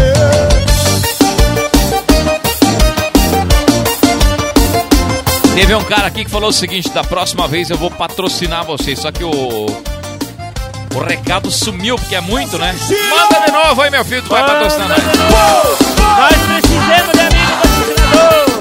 Teve um cara aqui que falou o seguinte: da próxima vez eu vou patrocinar vocês. Só que o o recado sumiu, porque é muito, né? Manda de novo aí, meu filho, tu vai patrocinar nós. Nós precisamos de amigo patrocinador!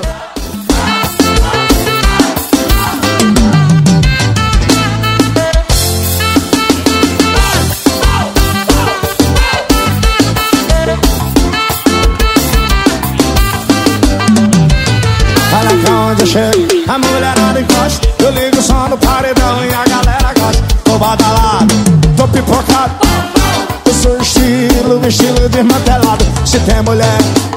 Olha pra onde eu chego, a mulherada encosta. Eu ligo só no paredão e a galera gosta. Tô badalado, tô pipocado. Eu sou estilo, estilo desmantelado. Se tem mulher,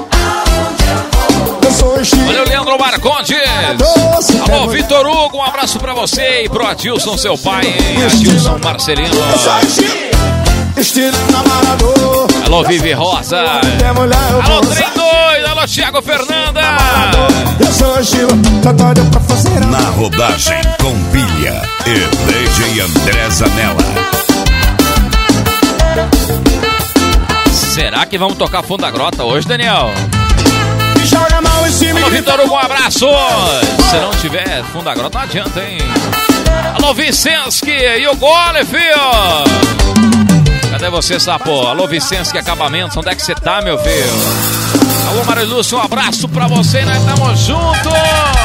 eu sou estilo. Valeu, Leandro Marcondes. Alô, Vitor Hugo, um abraço pra você e pro Adilson, seu pai, hein? Adilson Marcelino. Eu sou estilo, estilo namorador. Alô, Vivi Rosa. Tem mulher, eu Alô, vou Trem dois. Alô, Thiago Fernanda. Eu sou estilo, tô doido pra fazer. Na rodagem com Pilha e D J André Zanella. Será que vamos tocar Fundo da Grota hoje, Daniel? Joga a mão em cima. Alô, Vitor Hugo, um abraço. Se não tiver Fundo da Grota, não adianta, hein? Alô, Vicenski e o gole, filho. Cadê você, sapo? Alô, Vicenski Acabamentos, onde é que você tá, meu filho? Alô, Mário Lúcio, um abraço pra você, nós estamos juntos.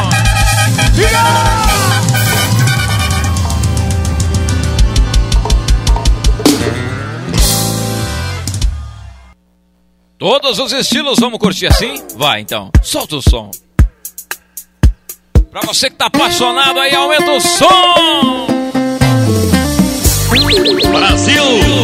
Todos os estilos, vamos curtir assim? Vai, então, solta o som. Pra você que tá apaixonado aí, aumenta o som. Brasil!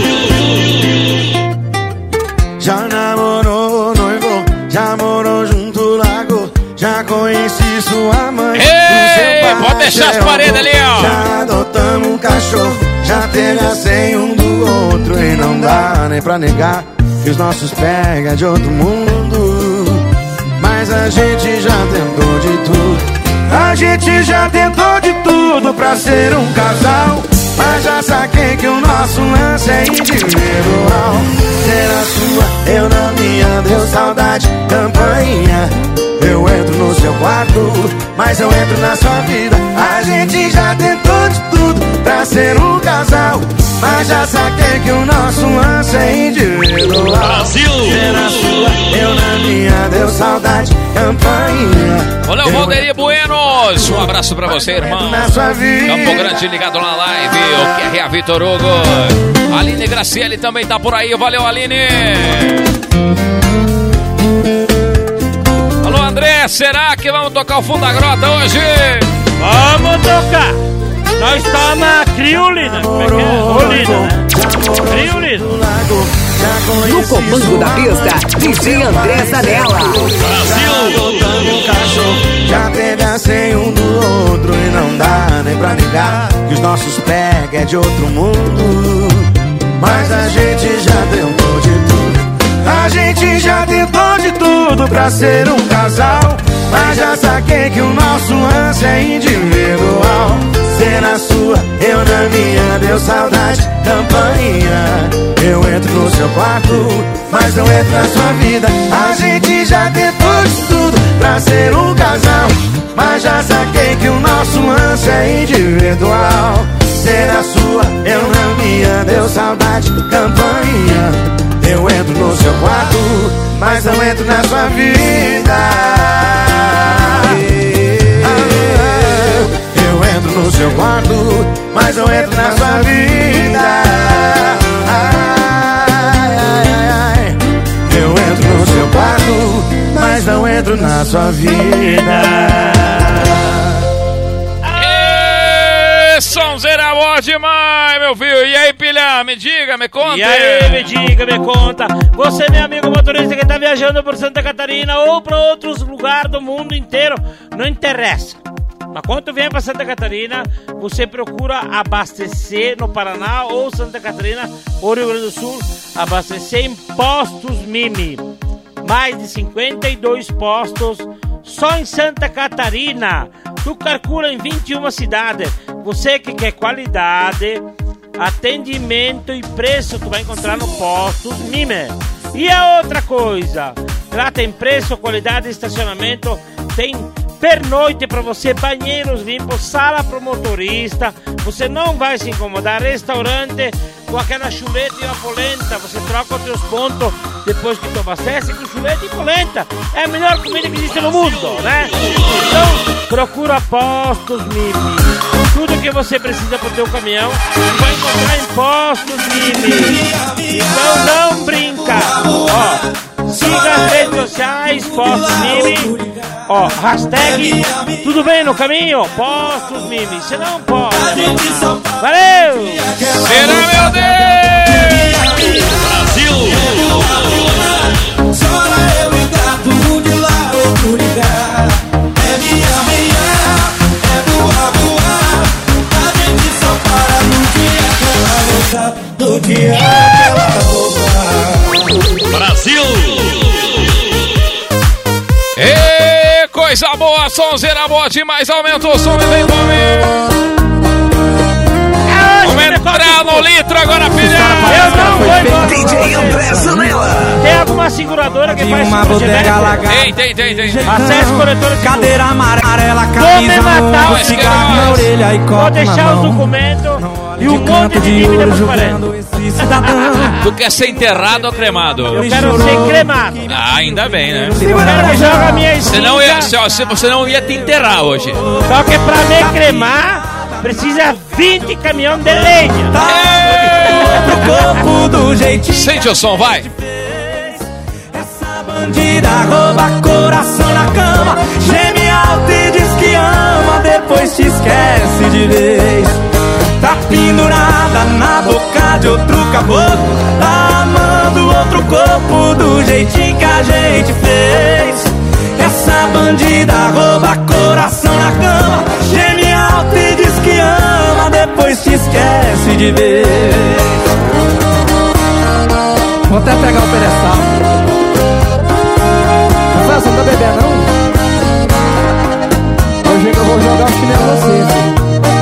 Já namorou, noivo, já morou junto, largou. Já conheci sua mãe. Ei, pode deixar as paredes ali, ó. Já adotamos um cachorro, já teve a senha um do outro. E não dá nem pra negar que os nossos pega de outro mundo. Mas a gente já tentou de tudo. A gente já tentou de tudo pra ser um casal. Mas já saquei que o nosso lance é individual. Ser a sua, eu na minha, deu saudade, campainha. Eu entro no seu quarto, mas eu entro na sua vida. A gente já tentou de tudo pra ser um casal. Mas já saquei que o nosso lance é individual. Brasil! Ser a sua, eu na minha, deu saudade, campainha. Olha o Valderi Bueno, Ramos, um abraço pra você, irmão. Campo Grande ligado na live. O Q R A Vitor Hugo. Aline Graciele também tá por aí. Valeu, Aline. Alô, André, será que vamos tocar o Fundo da Grota hoje? Vamos tocar. Nós estamos criolina. Criolina, né? Criolina. No comando da pista, D J André Zanella. Já pedacei um do outro e não dá nem pra negar que os nossos pés é de outro mundo. Mas a gente já tentou de tudo. A gente já tentou de tudo pra ser um casal. Mas já saquei que o nosso lance é individual. Cê na sua, eu na minha, deu saudade, campainha. Eu entro no seu quarto, mas não entro na sua vida. A gente já tentou de tudo pra ser um casal. Mas já saquei que o nosso lance é individual. Cê na sua, eu na minha, deu saudade, campainha. Eu entro no seu quarto, mas não entro na sua vida. Eu entro no seu quarto, mas não entro na sua vida. Ai, ai, ai. Eu entro no seu quarto, mas não entro na sua vida. Ê, sonzeira boa demais, meu filho. E aí, pilha, me diga, me conta. E aí, me diga, me conta. Você, meu amigo motorista que tá viajando por Santa Catarina ou pra outros lugares do mundo inteiro, não interessa. Mas quando vem para Santa Catarina, você procura abastecer no Paraná ou Santa Catarina ou Rio Grande do Sul, abastecer em postos Mimi. Mais de cinquenta e dois postos só em Santa Catarina. Tu calcula em vinte e uma cidades. Você que quer qualidade, atendimento e preço, tu vai encontrar no postos Mimi. E a outra coisa, lá tem preço, qualidade, estacionamento, tem pernoite para você, banheiros limpos, sala para o motorista. Você não vai se incomodar. Restaurante com aquela chuleta e uma polenta. Você troca os teus pontos depois que tu abastece com chuleta e polenta. É a melhor comida que existe no mundo, né? Então, procura postos Mimi. Tudo que você precisa para o teu caminhão vai encontrar em postos Mimi. Então não brinca. Ó, siga as redes sociais, postos Mimi. Ó, hashtag tudo bem no caminho, postos Mimi, você não pode. Valeu! Será, meu Deus! Brasil! Só eu engato um de lá, outro de cá. É minha meia, é boa, boa. A gente só para no dia que ela volta, do dia que ela volta. Brasil! Ê, coisa boa, sonzeira boa demais, aumenta o som e vem comigo. Vamos entrar no litro agora, filha. Eu não vou embora. D J André Zanella. Tem alguma seguradora que faz uma bodega alagada. Tem, tem, tem, tem. Acesse corretora de Cadeira amarela, Vou camisa me no matar, ombro, os cigarro na orelha e Vou copo na deixar os mão. documentos e De um monte canto de de dívida olho transparente. julgando esse cidadão. Tu quer ser enterrado ou cremado? Eu quero ser cremado. Ah, ainda bem, né? Eu quero que joga a minha Senão ia, cinza. se você não ia te enterrar hoje. Só que pra me cremar, precisa vinte caminhões de lenha. Pro corpo do jeitinho. Sente o som, vai. Essa bandida rouba coração na cama. Geme alto e diz que ama, depois te esquece de vez. Tá pendurada na boca de outro caboclo, tá amando outro corpo do jeitinho que a gente fez. Essa bandida rouba coração na cama. Geme alto e diz que ama, depois te esquece de vez. Vou até pegar o pedestal. Rafael, você não tá bebendo, não? Hoje eu vou jogar o chinelo em você, filho.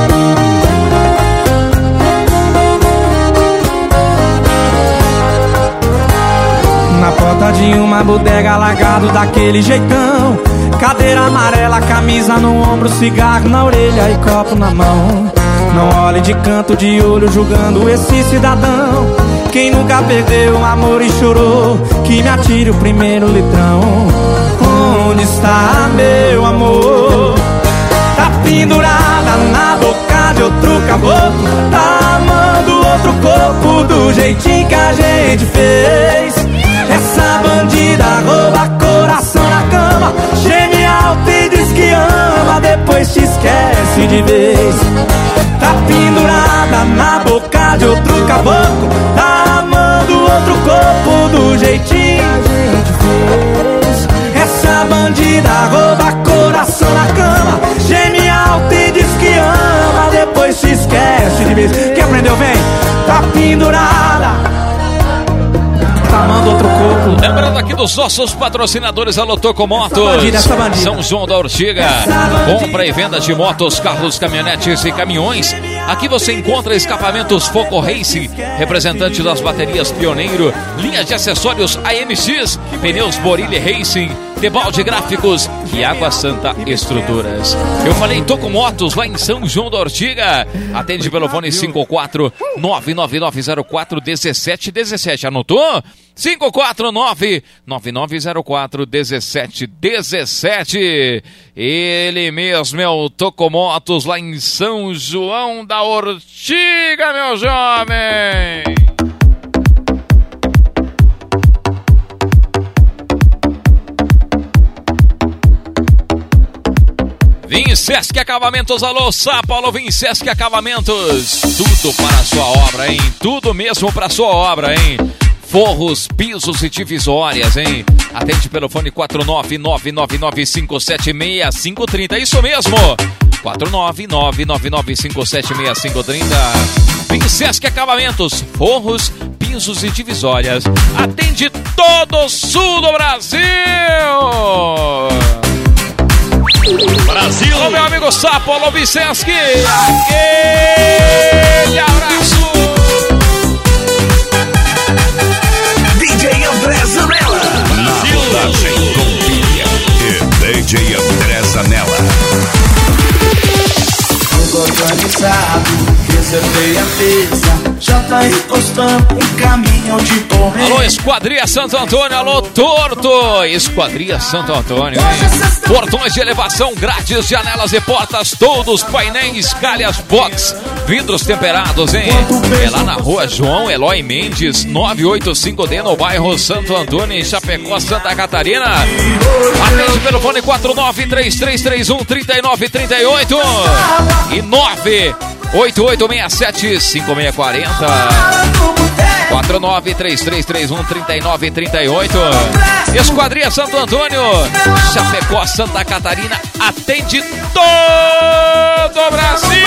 Na porta de uma bodega, largado daquele jeitão. Cadeira amarela, camisa no ombro, cigarro na orelha e copo na mão. Não olhe de canto de olho julgando esse cidadão. Quem nunca perdeu o amor e chorou, que me atire o primeiro litrão. Onde está meu amor? pendurada na boca de outro caboclo, tá amando outro corpo do jeitinho que a gente fez. Essa bandida rouba coração na cama, geme alto e diz que ama, depois te esquece de vez. Tá pendurada na boca de outro caboclo, tá amando outro corpo do jeitinho que a gente fez. Essa bandida rouba coração na cama, geme alto e diz que ama, depois se esquece de vez. Quem aprendeu, vem. Tá pendurada, tá amando outro corpo. Lembrando aqui dos nossos patrocinadores, Alô Tocomotos, Essa bandida, essa bandida. São João da Ortiga, compra e venda de motos, carros, caminhonetes e caminhões. Aqui você encontra escapamentos Foco Racing, representante das baterias Pioneiro, linha de acessórios A M X, pneus Borilli Racing, Debalde Gráficos e Água Santa Estruturas. Eu falei Tocomotos lá em São João da Ortiga. Atende pelo fone cinco quatro nove nove nove zero quatro um sete um sete. Anotou? cinco quatro nove nove nove zero quatro um sete um sete. Ele mesmo é o Tocomotos lá em São João da Ortiga, meu jovem. Vinsesc Acabamentos, alô Sapo, alô Vinsesc Acabamentos. Tudo para a sua obra, hein? Tudo mesmo para a sua obra, hein? Forros, pisos e divisórias, hein? Atende pelo fone quatro nove nove nove nove cinco sete seis cinco três zero. Isso mesmo! quatro nove nove nove nove cinco sete seis cinco três zero. Vinsesc Acabamentos, forros, pisos e divisórias. Atende todo o sul do Brasil! Brasil! Ô meu amigo Sapo, alô Vinsesc! Aquele abraço! D J André Zanella. Na rodagem com Pilha e D J André Zanella. Tudo organizado, reservei a mesa, já tá encostando um caminhão de torre. Alô Esquadria Santo Antônio, alô Torto! Esquadria Santo Antônio, hein? Portões de elevação, grades, janelas e portas, todos painéis, calhas, box, vidros temperados, hein? É lá na rua João Eloy Mendes, novecentos e oitenta e cinco D, no bairro Santo Antônio, em Chapecó, Santa Catarina. Atende pelo fone quatro nove três três três um três nove três oito e nove oito oito seis sete cinco seis quatro zero. quatro nove três três três um três nove três oito. Esquadria Santo Antônio, Chapecó, Santa Catarina. Atende todo o Brasil.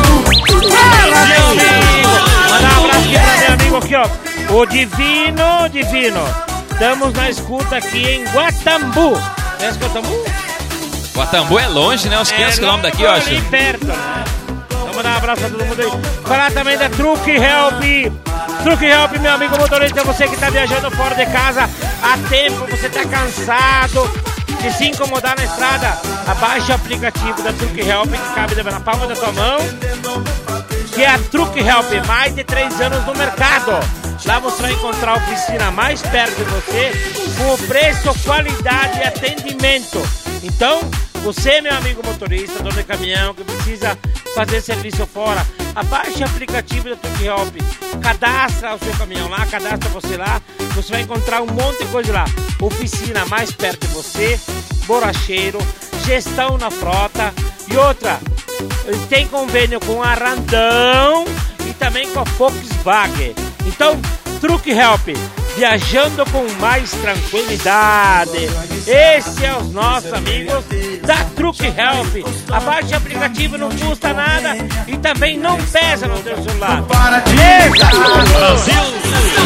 Mandar um abraço aqui pra meu amigo aqui, ó. O Divino, Divino. Estamos na escuta aqui em Guatambu. Conhece Guatambu? Guatambu é longe, né? Uns quinhentos quilômetros daqui, eu acho. Ali perto, né? Vamos dar um abraço a todo mundo aí. Falar também da Truck Help. Truck Help, meu amigo motorista, você que está viajando fora de casa há tempo, você está cansado de se incomodar na estrada, abaixe o aplicativo da Truck Help, que cabe na palma da tua mão, que é a Truck Help, mais de três anos no mercado. Lá você vai encontrar a oficina mais perto de você, com o preço, qualidade e atendimento. Então, você, meu amigo motorista, dono de caminhão, que precisa fazer serviço fora, abaixe o aplicativo da Truck Help, cadastra o seu caminhão lá, cadastra você lá, você vai encontrar um monte de coisa lá. Oficina mais perto de você, borracheiro, gestão na frota e outra, tem convênio com a Randão e também com a Volkswagen. Então, Truck Help, viajando com mais tranquilidade. Esses são os nossos amigos da Truck Help. Abaixe o aplicativo, não custa nada e também não pesa no seu celular. Brasil!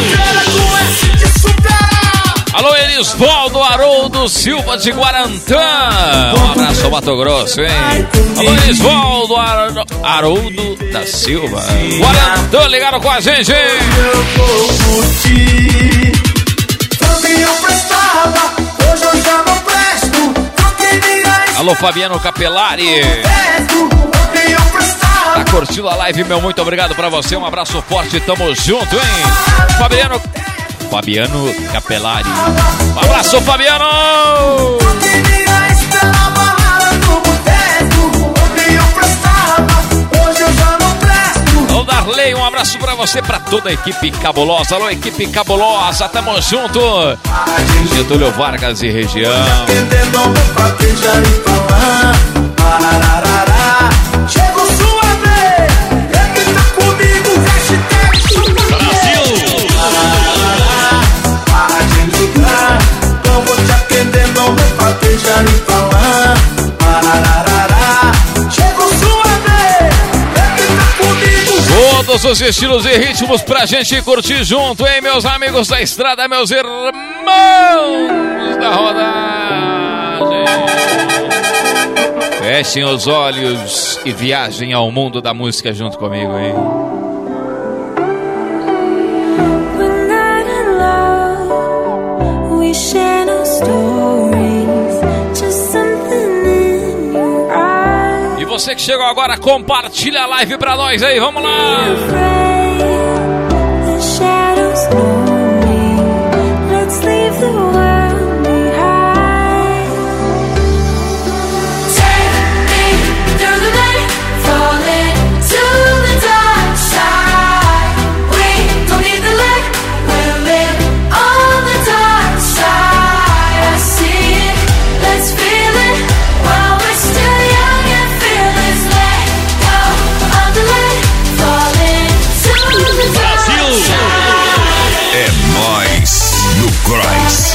Alô, Elisvaldo Haroldo Silva de Guarantã. Um abraço ao Mato Grosso, hein? Alô, Elisvaldo Har... Haroldo da Silva. Guarantã, ligaram com a gente, hein? Alô, Fabiano Capelari. Tá curtindo a live, meu? Muito obrigado pra você. Um abraço forte, tamo junto, hein? Fabiano... Fabiano Capelari. Um abraço, Fabiano! Alô, Darley, um abraço pra você, pra toda a equipe cabulosa. Alô, equipe cabulosa, tamo junto. Getúlio Vargas e região. Chegou sua vez, é que tá comigo, hashtag Brasil. Para de ligar, não vou te atender, não vou papejar e falar. Chegou sua vez, é que tá comigo. Todos os estilos e ritmos pra gente curtir junto, hein, meus amigos da estrada, meus irmãos da rodagem. Fechem os olhos e viajem ao mundo da música junto comigo, hein? E você que chegou agora, compartilha a live pra nós aí, vamos lá! Christ.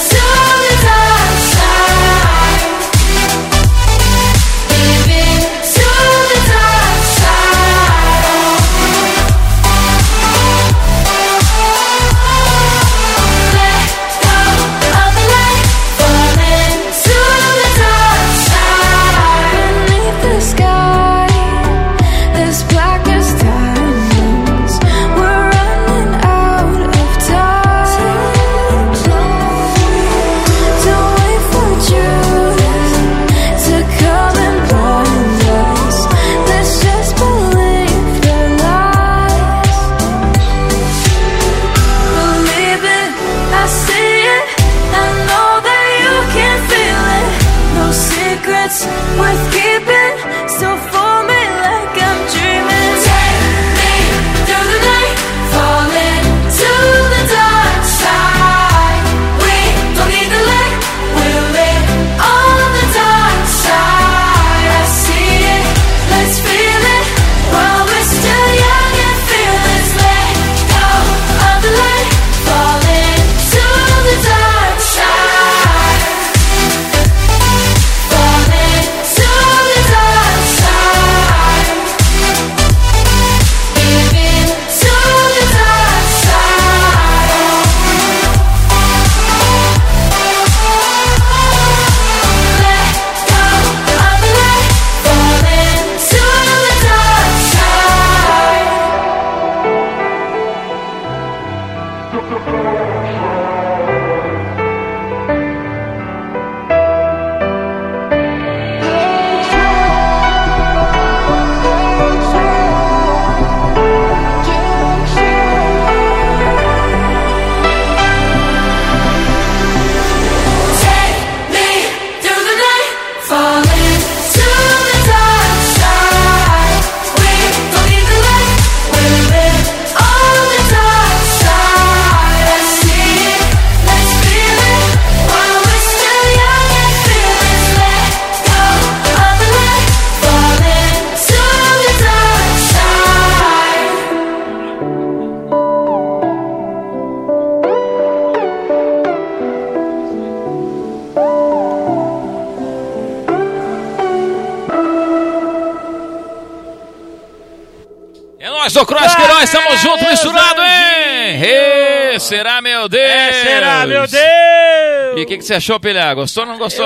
Nós do Cross que nós estamos juntos, misturados, hein? Hey, será, meu Deus? É, será, meu Deus? E o que, que você achou, Pilha? Gostou ou não gostou?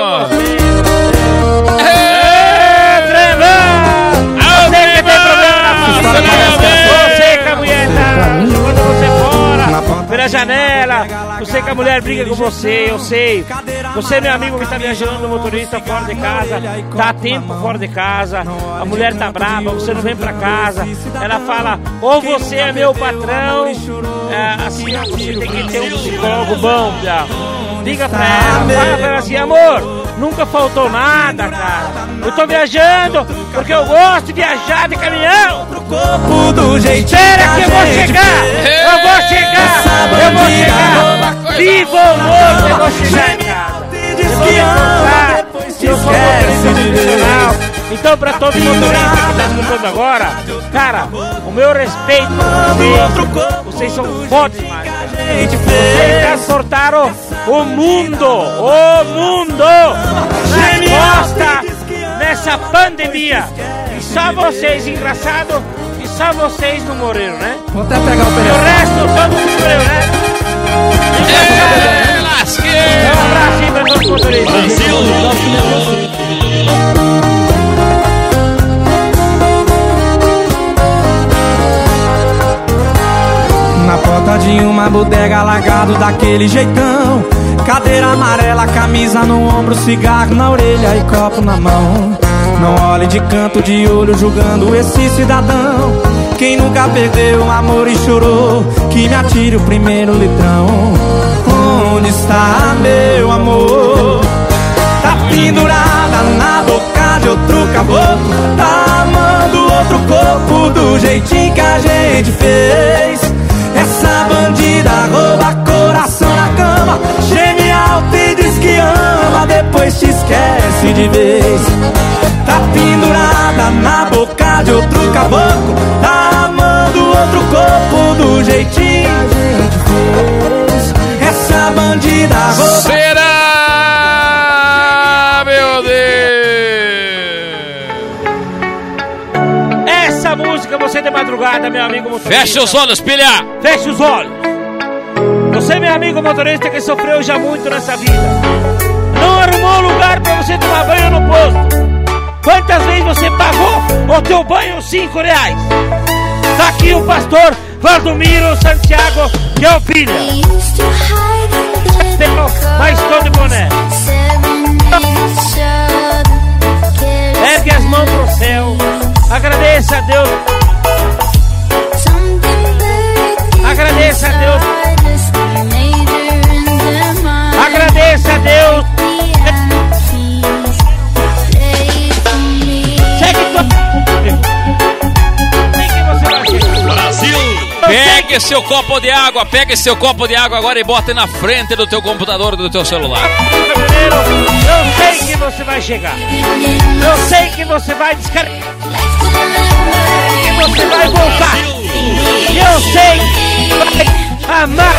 É, tremão! Você que tem problema na família, você que a mulher tá jogando você fora, pela janela, você que a mulher briga com você, eu sei. Você, meu amigo que tá viajando no motorista fora de casa, tá tempo fora de casa, a mulher tá brava, você não vem pra casa, ela fala, ou você é meu patrão, é, assim, você tem que ter um psicólogo bom, já. Liga pra ela, fala pra ela assim, amor, nunca faltou nada, cara. Eu tô viajando porque eu gosto de viajar de caminhão. Corpo do jeito Espera que eu vou chegar, eu vou chegar, eu vou chegar. Viva o morto, eu vou chegar em casa. Eu vou me contar, eu sou motorista profissional. Então, pra todo mundo que tá escutando agora, cara, o meu respeito pra vocês, vocês são fodas demais. Vocês transportaram o mundo, o mundo na costa nessa pandemia. E só vocês, engraçado, e só vocês não morreram, né? Vou até pegar o E pneu. o resto, todo mundo morreu, né? Ê, lasqueira! Um abraço aí pra todos os motoristas. Na porta de uma bodega, largado daquele jeitão. Cadeira amarela, camisa no ombro, cigarro na orelha e copo na mão. Não olhe de canto de olho julgando esse cidadão. Quem nunca perdeu o amor e chorou, que me atire o primeiro litrão. Onde está meu amor? Tá pendurada na boca de outro caboclo. Tá amando outro corpo do jeitinho que a gente fez. Essa bandida rouba coração na cama, geme alto e diz que ama, depois te esquece de vez. Tá pendurada na boca de outro caboclo, tá amando outro corpo do jeitinho que a gente fez. Essa bandida rouba... Será, meu Deus! Essa música, você de madrugada, meu amigo motorista. Fecha os olhos, pilha! Feche os olhos. Você, meu amigo motorista, que sofreu já muito nessa vida, não arrumou lugar pra você tomar banho no posto. Quantas vezes você pagou o teu banho cinco reais? Tá aqui o pastor Valdomiro Santiago, que é o pilha. Mas todo de boné. Ergue as mãos pro céu. Agradeça a Deus. Agradeça a Deus. Agradeça a Deus. Segue tua... Quem que você vai chegar? Brasil! Pegue seu copo de água, pegue seu copo de água agora e bota na frente do teu computador, do teu celular. Eu sei que você vai chegar. Eu sei que você vai descarregar. Que você vai voltar. E eu sei que vai amar.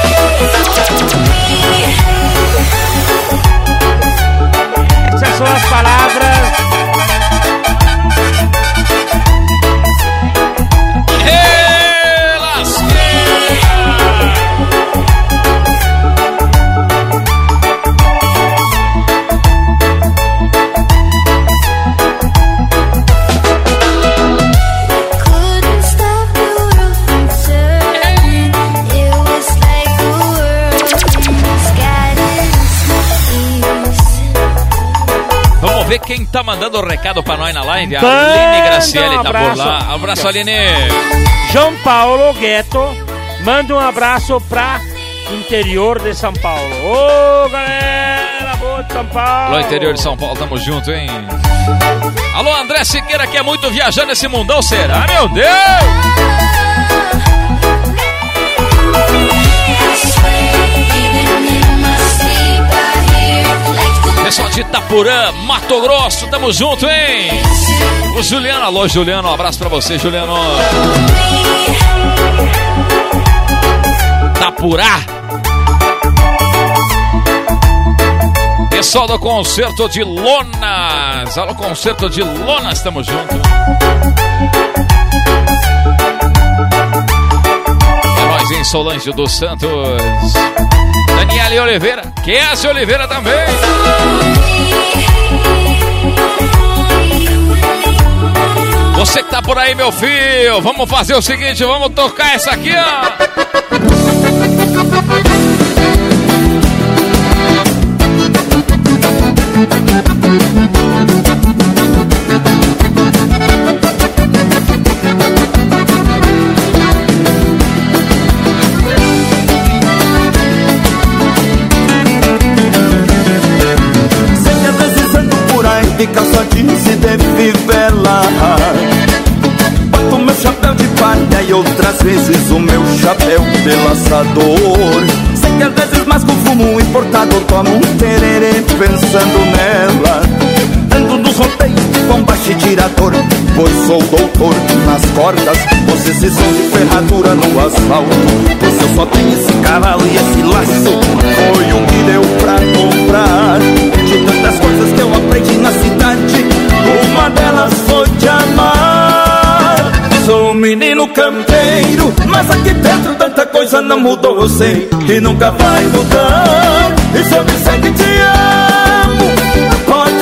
Essas são as palavras. Ver quem tá mandando o recado pra nós na live. A Manda Aline Graciele um tá por lá. Abraço, Aline. João Paulo Gueto manda um abraço pra interior de São Paulo. Ô, galera boa de São Paulo. Alô, interior de São Paulo, tamo junto, hein? Alô, André Siqueira, que é muito viajar nesse mundão, será? Meu Deus! Pessoal de Itapurã, Mato Grosso, tamo junto, hein? O Juliano, alô Juliano, um abraço pra você, Juliano. Itapurá. Pessoal do Concerto de Lonas, alô Concerto de Lonas, tamo junto. É nós em Solange dos Santos. Daniele Oliveira, Kézia Oliveira também. Você que tá por aí, meu filho, vamos fazer o seguinte, vamos tocar essa aqui, ó. de calça jeans e de fivela. Boto meu chapéu de palha e outras vezes o meu chapéu de laçador. Sei que às vezes mais com fumo importado tomo um tererê pensando nela. Ando nos rodeios de bombacha e tirador, pois sou doutor nas cordas. Você se som de ferradura no asfalto, pois eu só tenho esse cavalo e esse laço. Foi o que deu pra comprar de tantas coisas que eu aprendi na cidade. Uma delas foi te amar. Sou um menino campeiro, mas aqui dentro tanta coisa não mudou, eu sei, e nunca vai mudar. E se eu disser que te amo, pode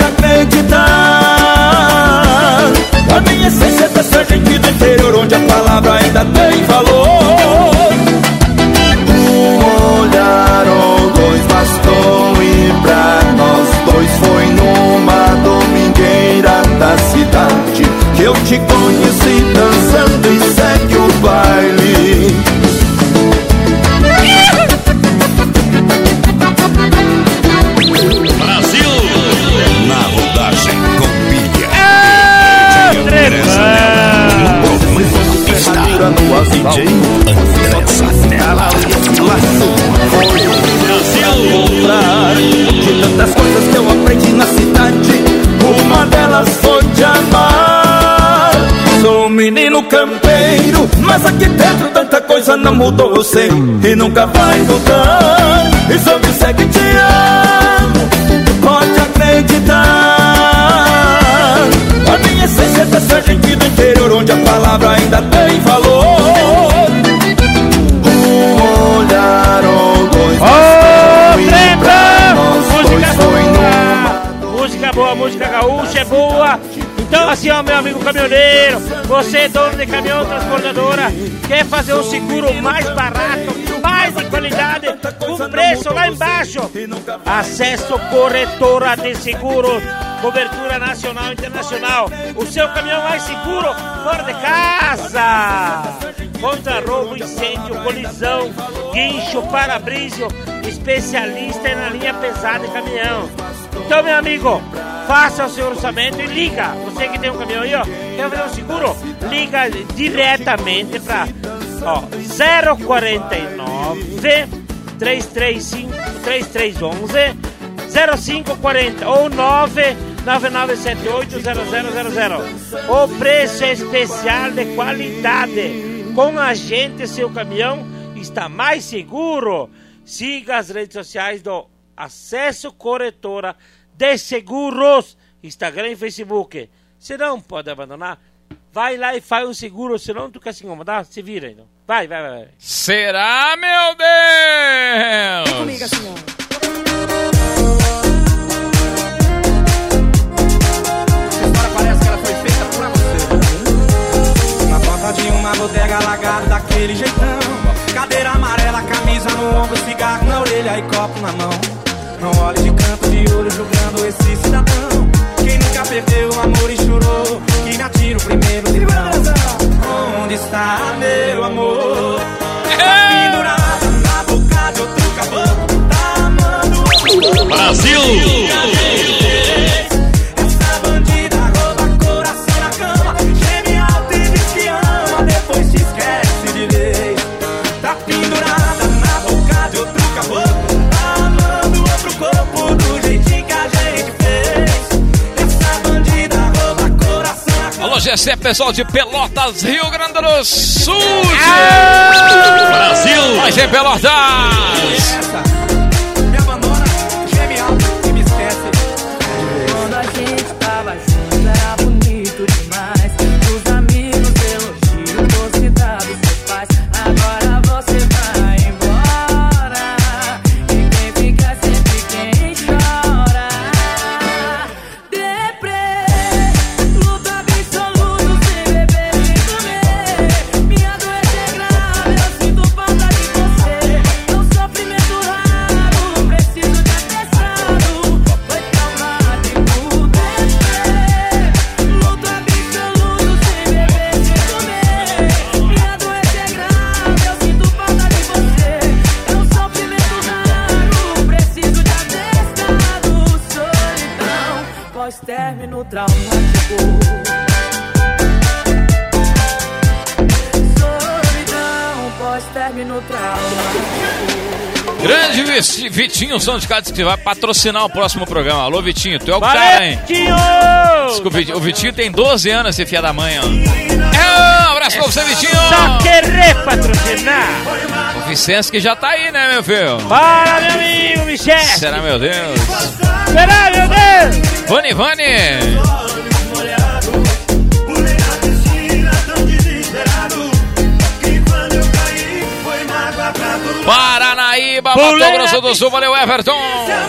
acreditar. A minha essência é dessa gente do interior, onde a palavra ainda tem valor. Um olhar ou dois bastou, e pra nós dois foi numa domingueira da cidade que eu te conheci dançando e segue o baile. Brasil! Na rodagem com pilha. Está no asfalto, de tantas coisas que eu aprendi na cidade, uma delas foi te amar. Sou um menino campeiro, mas aqui dentro tanta coisa não mudou, eu sei, e nunca vai mudar. E se eu disser que te amo, pode acreditar. A minha essência é dessa gente do interior, onde a palavra ainda tem valor. Um olhar ou dois, Ô, música boa, música boa, música gaúcha é boa. Então assim, ó, meu amigo caminhoneiro, você dono de caminhão transportadora, quer fazer um seguro mais barato, mais de qualidade, com preço lá embaixo? Acesso Corretora de Seguros, cobertura nacional e internacional. O seu caminhão mais seguro fora de casa. Contra roubo, incêndio, colisão, guincho, para-brisa, especialista na linha pesada de caminhão. Então, meu amigo, faça o seu orçamento e liga. Você que tem um caminhão aí, ó, quer fazer um seguro? Liga diretamente para zero quarenta e nove, três três cinco, três três um um, zero cinco quarenta ou nove nove nove sete oito zero zero zero zero. O preço é especial de qualidade. Com a gente, seu caminhão está mais seguro. Siga as redes sociais do Acesso Corretora de Seguros, Instagram e Facebook. Se não pode abandonar, vai lá e faz um seguro. Se não tu quer se incomodar, se vira então. Vai, vai, vai. Será, meu Deus? Vem comigo assim, ó. De uma bodega alagada daquele jeitão, cadeira amarela, camisa no ombro, cigarro na orelha e copo na mão. Não olhe de canto de olho julgando esse cidadão. Quem nunca perdeu o amor e chorou, que me atira o primeiro livrão. Onde está meu amor? Tá pendurada na boca de outro caboclo, tá amando o Brasil! G C, pessoal de Pelotas, Rio Grande do Sul. Brasil! Mas em Pelotas. Me abandona, geme alto e me esquece. Quando a gente tava junto era bonito demais. Os amigos elogiam, você dá dos seus pais. Agora você vai embora. E quem fica sempre quem chora. Deprê, luta absoluto, sem beber, sem comer. Minha doença é grave, eu sinto falta de você. É um sofrimento raro. pós-término traumático. Solidão, pós-término traumático. Grande Vitinho Som de Cádiz que vai patrocinar o próximo programa. Alô, Vitinho, tu é o Valeu, cara, hein? Vitinho! Desculpa, o Vitinho tem doze anos, esse filho da mãe, ó. É, um abraço pra você, Vitinho! Só querer patrocinar! O Vicente que já tá aí, né, meu filho? Para, meu amigo, Vicente! Será, meu Deus? Será, meu Deus? Vani, Vani! Paranaíba, Mato Grosso do Sul, valeu, Everton!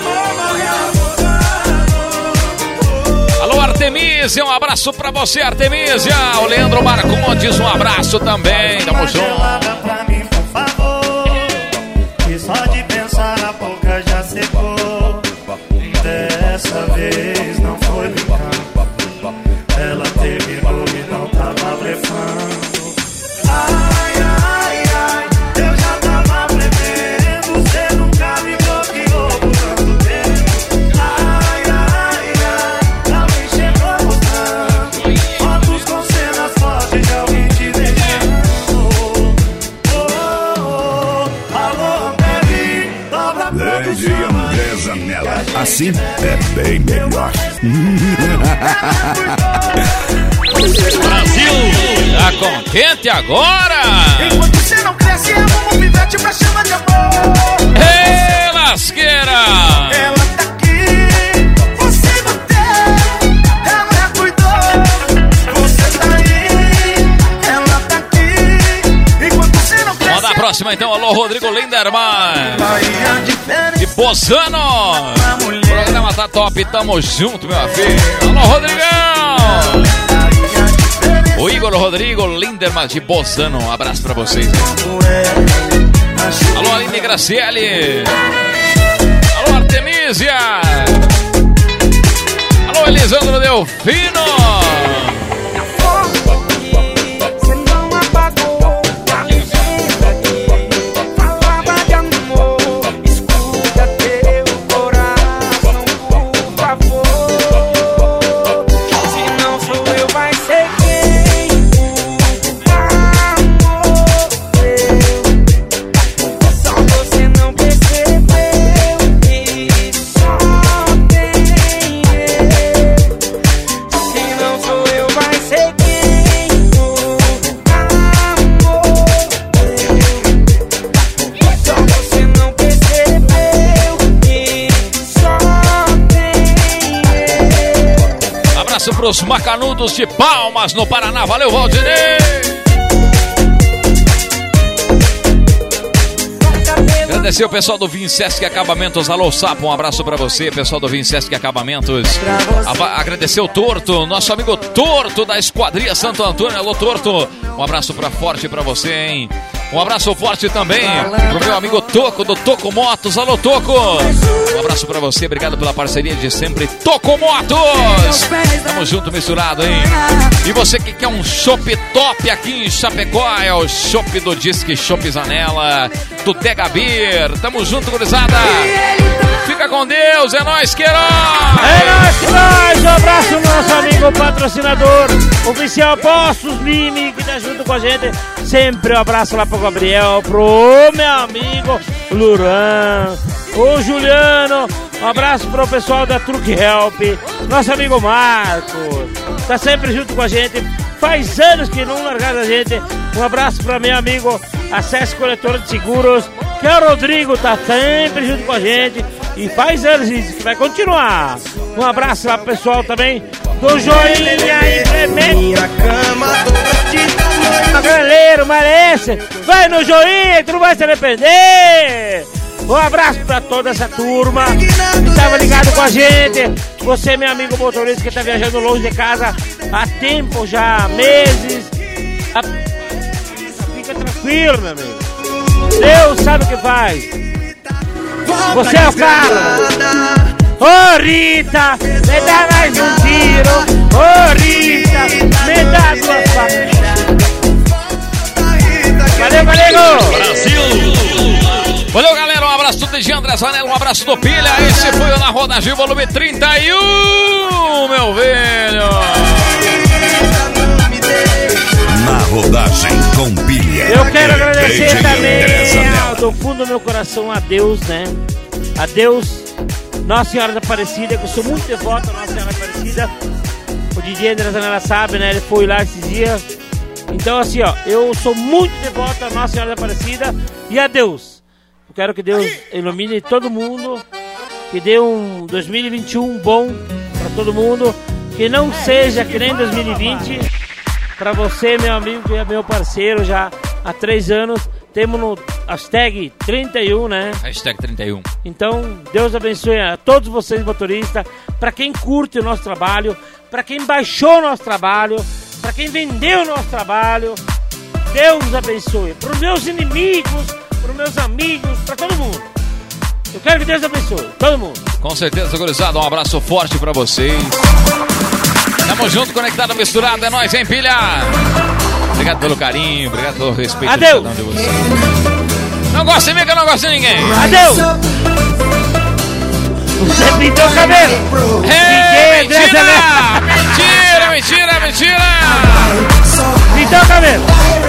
Alô, Artemísia, um abraço pra você, Artemísia! O Leandro Marcondes, um abraço também, tamo junto! Pra mim, por favor, que só de pensar na boca já secou. Dessa vez não foi brincando, ela terminou e não tava blefando. Ai, ai, ai, eu já tava prevendo, você nunca me bloqueou por tanto tempo. Ai, ai, ai, alguém chegou mostrando fotos com cenas fortes de alguém te beijando. Oh, oh, oh, alô, baby, dobra a D J produção. André Zanella. Assim é bem melhor. Brasil, tá contente agora? Enquanto você não cresce, é um pivete pra chama de amor. Ei, lasqueira! Ela tá aqui, você não tem. Ela cuidou, você tá aí. Ela tá aqui, enquanto você não cresce. Vamos dar a próxima então, alô, Rodrigo Linderman Bahia diferente. de Bozano. O programa tá top, tamo junto, meu filho. Alô, Rodrigão! O Igor Rodrigo Linderman de Bozano, um abraço pra vocês. Alô, Aline Graciele. Alô, Artemísia. Alô, Elisandro Delfino. Você não apagou a legenda que falava de amor. Escuta teu coração, por favor. Se não sou eu, vai ser quem? Amor teu. Só você não percebeu que só tem eu. Se não sou eu, vai ser quem? Amor teu. Só você não percebeu que só tem eu. Abraço pros macanudos de Palmas, no Paraná. Valeu, Valdinei. Agradecer o pessoal do Vincesc Acabamentos. Alô, Sapo, um abraço pra você, pessoal do Vincesc Acabamentos. Ava- Agradecer o Torto, nosso amigo Torto da Esquadria Santo Antônio. Alô, Torto, um abraço pra forte pra você, hein? Um abraço forte também pro meu amigo Toco, do Toco Motos. Alô, Toco, um abraço pra você, obrigado pela parceria de sempre. Toco Motos, tamo junto, misturado, hein? E você que quer um chopp top aqui em Chapecó, é o chopp do Disque Chopp Zanella, do Tega Beer. Tamo junto, gurizada. Fica com Deus, é nóis, Queiroz. É nóis, que nóis! Um abraço ao nosso amigo patrocinador, oficial Postos Lime, que tá junto com a gente. Sempre um abraço lá pro Gabriel, pro meu amigo Luran, o Juliano. Um abraço pro pessoal da Truck Help, nosso amigo Marcos, tá sempre junto com a gente. Faz anos que não largaram a gente. Um abraço para meu amigo Acesso Coletora de Seguros, que é o Rodrigo, tá sempre junto com a gente. E faz anos isso, que vai continuar. Um abraço lá pro pessoal também do Joinha Implemento. Galera, merece. Vai no Joinha, tu não vai se arrepender. Um abraço pra toda essa turma que tava ligado com a gente. Você, meu amigo motorista, que tá viajando longe de casa há tempo já, meses. A... Fica tranquilo, meu amigo. Deus sabe o que faz. Você é o cara. Ô, oh, Rita, me dá mais um tiro. Ô, oh, Rita, me dá duas facas. Valeu, valeu! Brasil! Valeu, galera, um abraço do D J André Zanella, um abraço do Pilha. Esse foi o Na Rodagem, volume trinta e um. meu velho. Na rodagem com pilha. Eu quero agradecer D J também André ao- do fundo do meu coração a Deus, né? A Deus, Nossa Senhora da Aparecida, que eu sou muito devoto a Nossa Senhora da Aparecida. O D J André Zanella sabe, né? Ele foi lá esses dias. Então, assim, ó, eu sou muito devoto a Nossa Senhora da Aparecida e a Deus. Eu quero que Deus ilumine todo mundo, que dê um dois mil e vinte e um bom pra todo mundo, que não seja que nem dois mil e vinte. Pra você, meu amigo, que é meu parceiro já há três anos, temos no hashtag trinta e um, né? Hashtag trinta e um. Então, Deus abençoe a todos vocês, motoristas, pra quem curte o nosso trabalho, pra quem baixou o nosso trabalho, pra quem vendeu o nosso trabalho, Deus abençoe. Pros meus inimigos, pros meus amigos, pra todo mundo. Eu quero que Deus abençoe, todo mundo. Com certeza, gurizada, um abraço forte pra vocês. Tamo junto, conectado, misturado, é nóis, hein, pilha? Obrigado pelo carinho, obrigado pelo respeito de Adeus. cada um de vocês. Não gosto de mim, que eu não gosto de ninguém. Adeus! Você pintou o cabelo! É, D J André Zanella. mentira, mentira, mentira! Pintou o cabelo!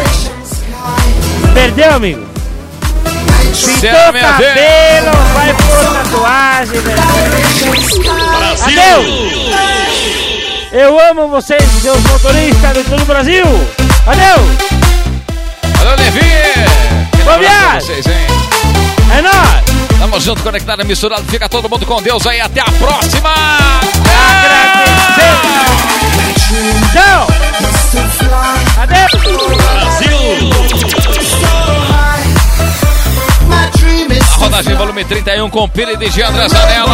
Perdeu, amigo? Pintou Céu, o meu Deus. cabelo, vai por tatuagem, velho. Adeus! Eu amo vocês, meus motoristas de todo o Brasil! Adeus! Valeu, Levi! Boa viagem! Vocês, hein? É nóis! Tamo junto, conectado, misturado. Fica todo mundo com Deus aí. Até a próxima! Agradecer! Tchau! Adeus! A rodagem volume trinta e um com pilha e D J André Zanella.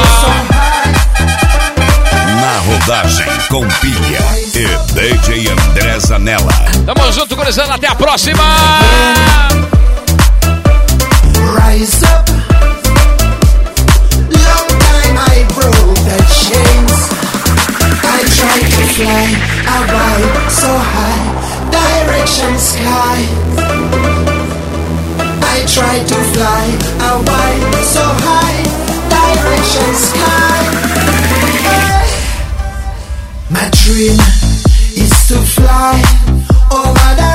Na rodagem com pilha e D J André Zanella. Tamo junto, gurizada. Até a próxima! Rise up. Long time I broke the chains. I tried to fly away so high, direction sky. I tried to fly away so high, direction sky. My dream is to fly over the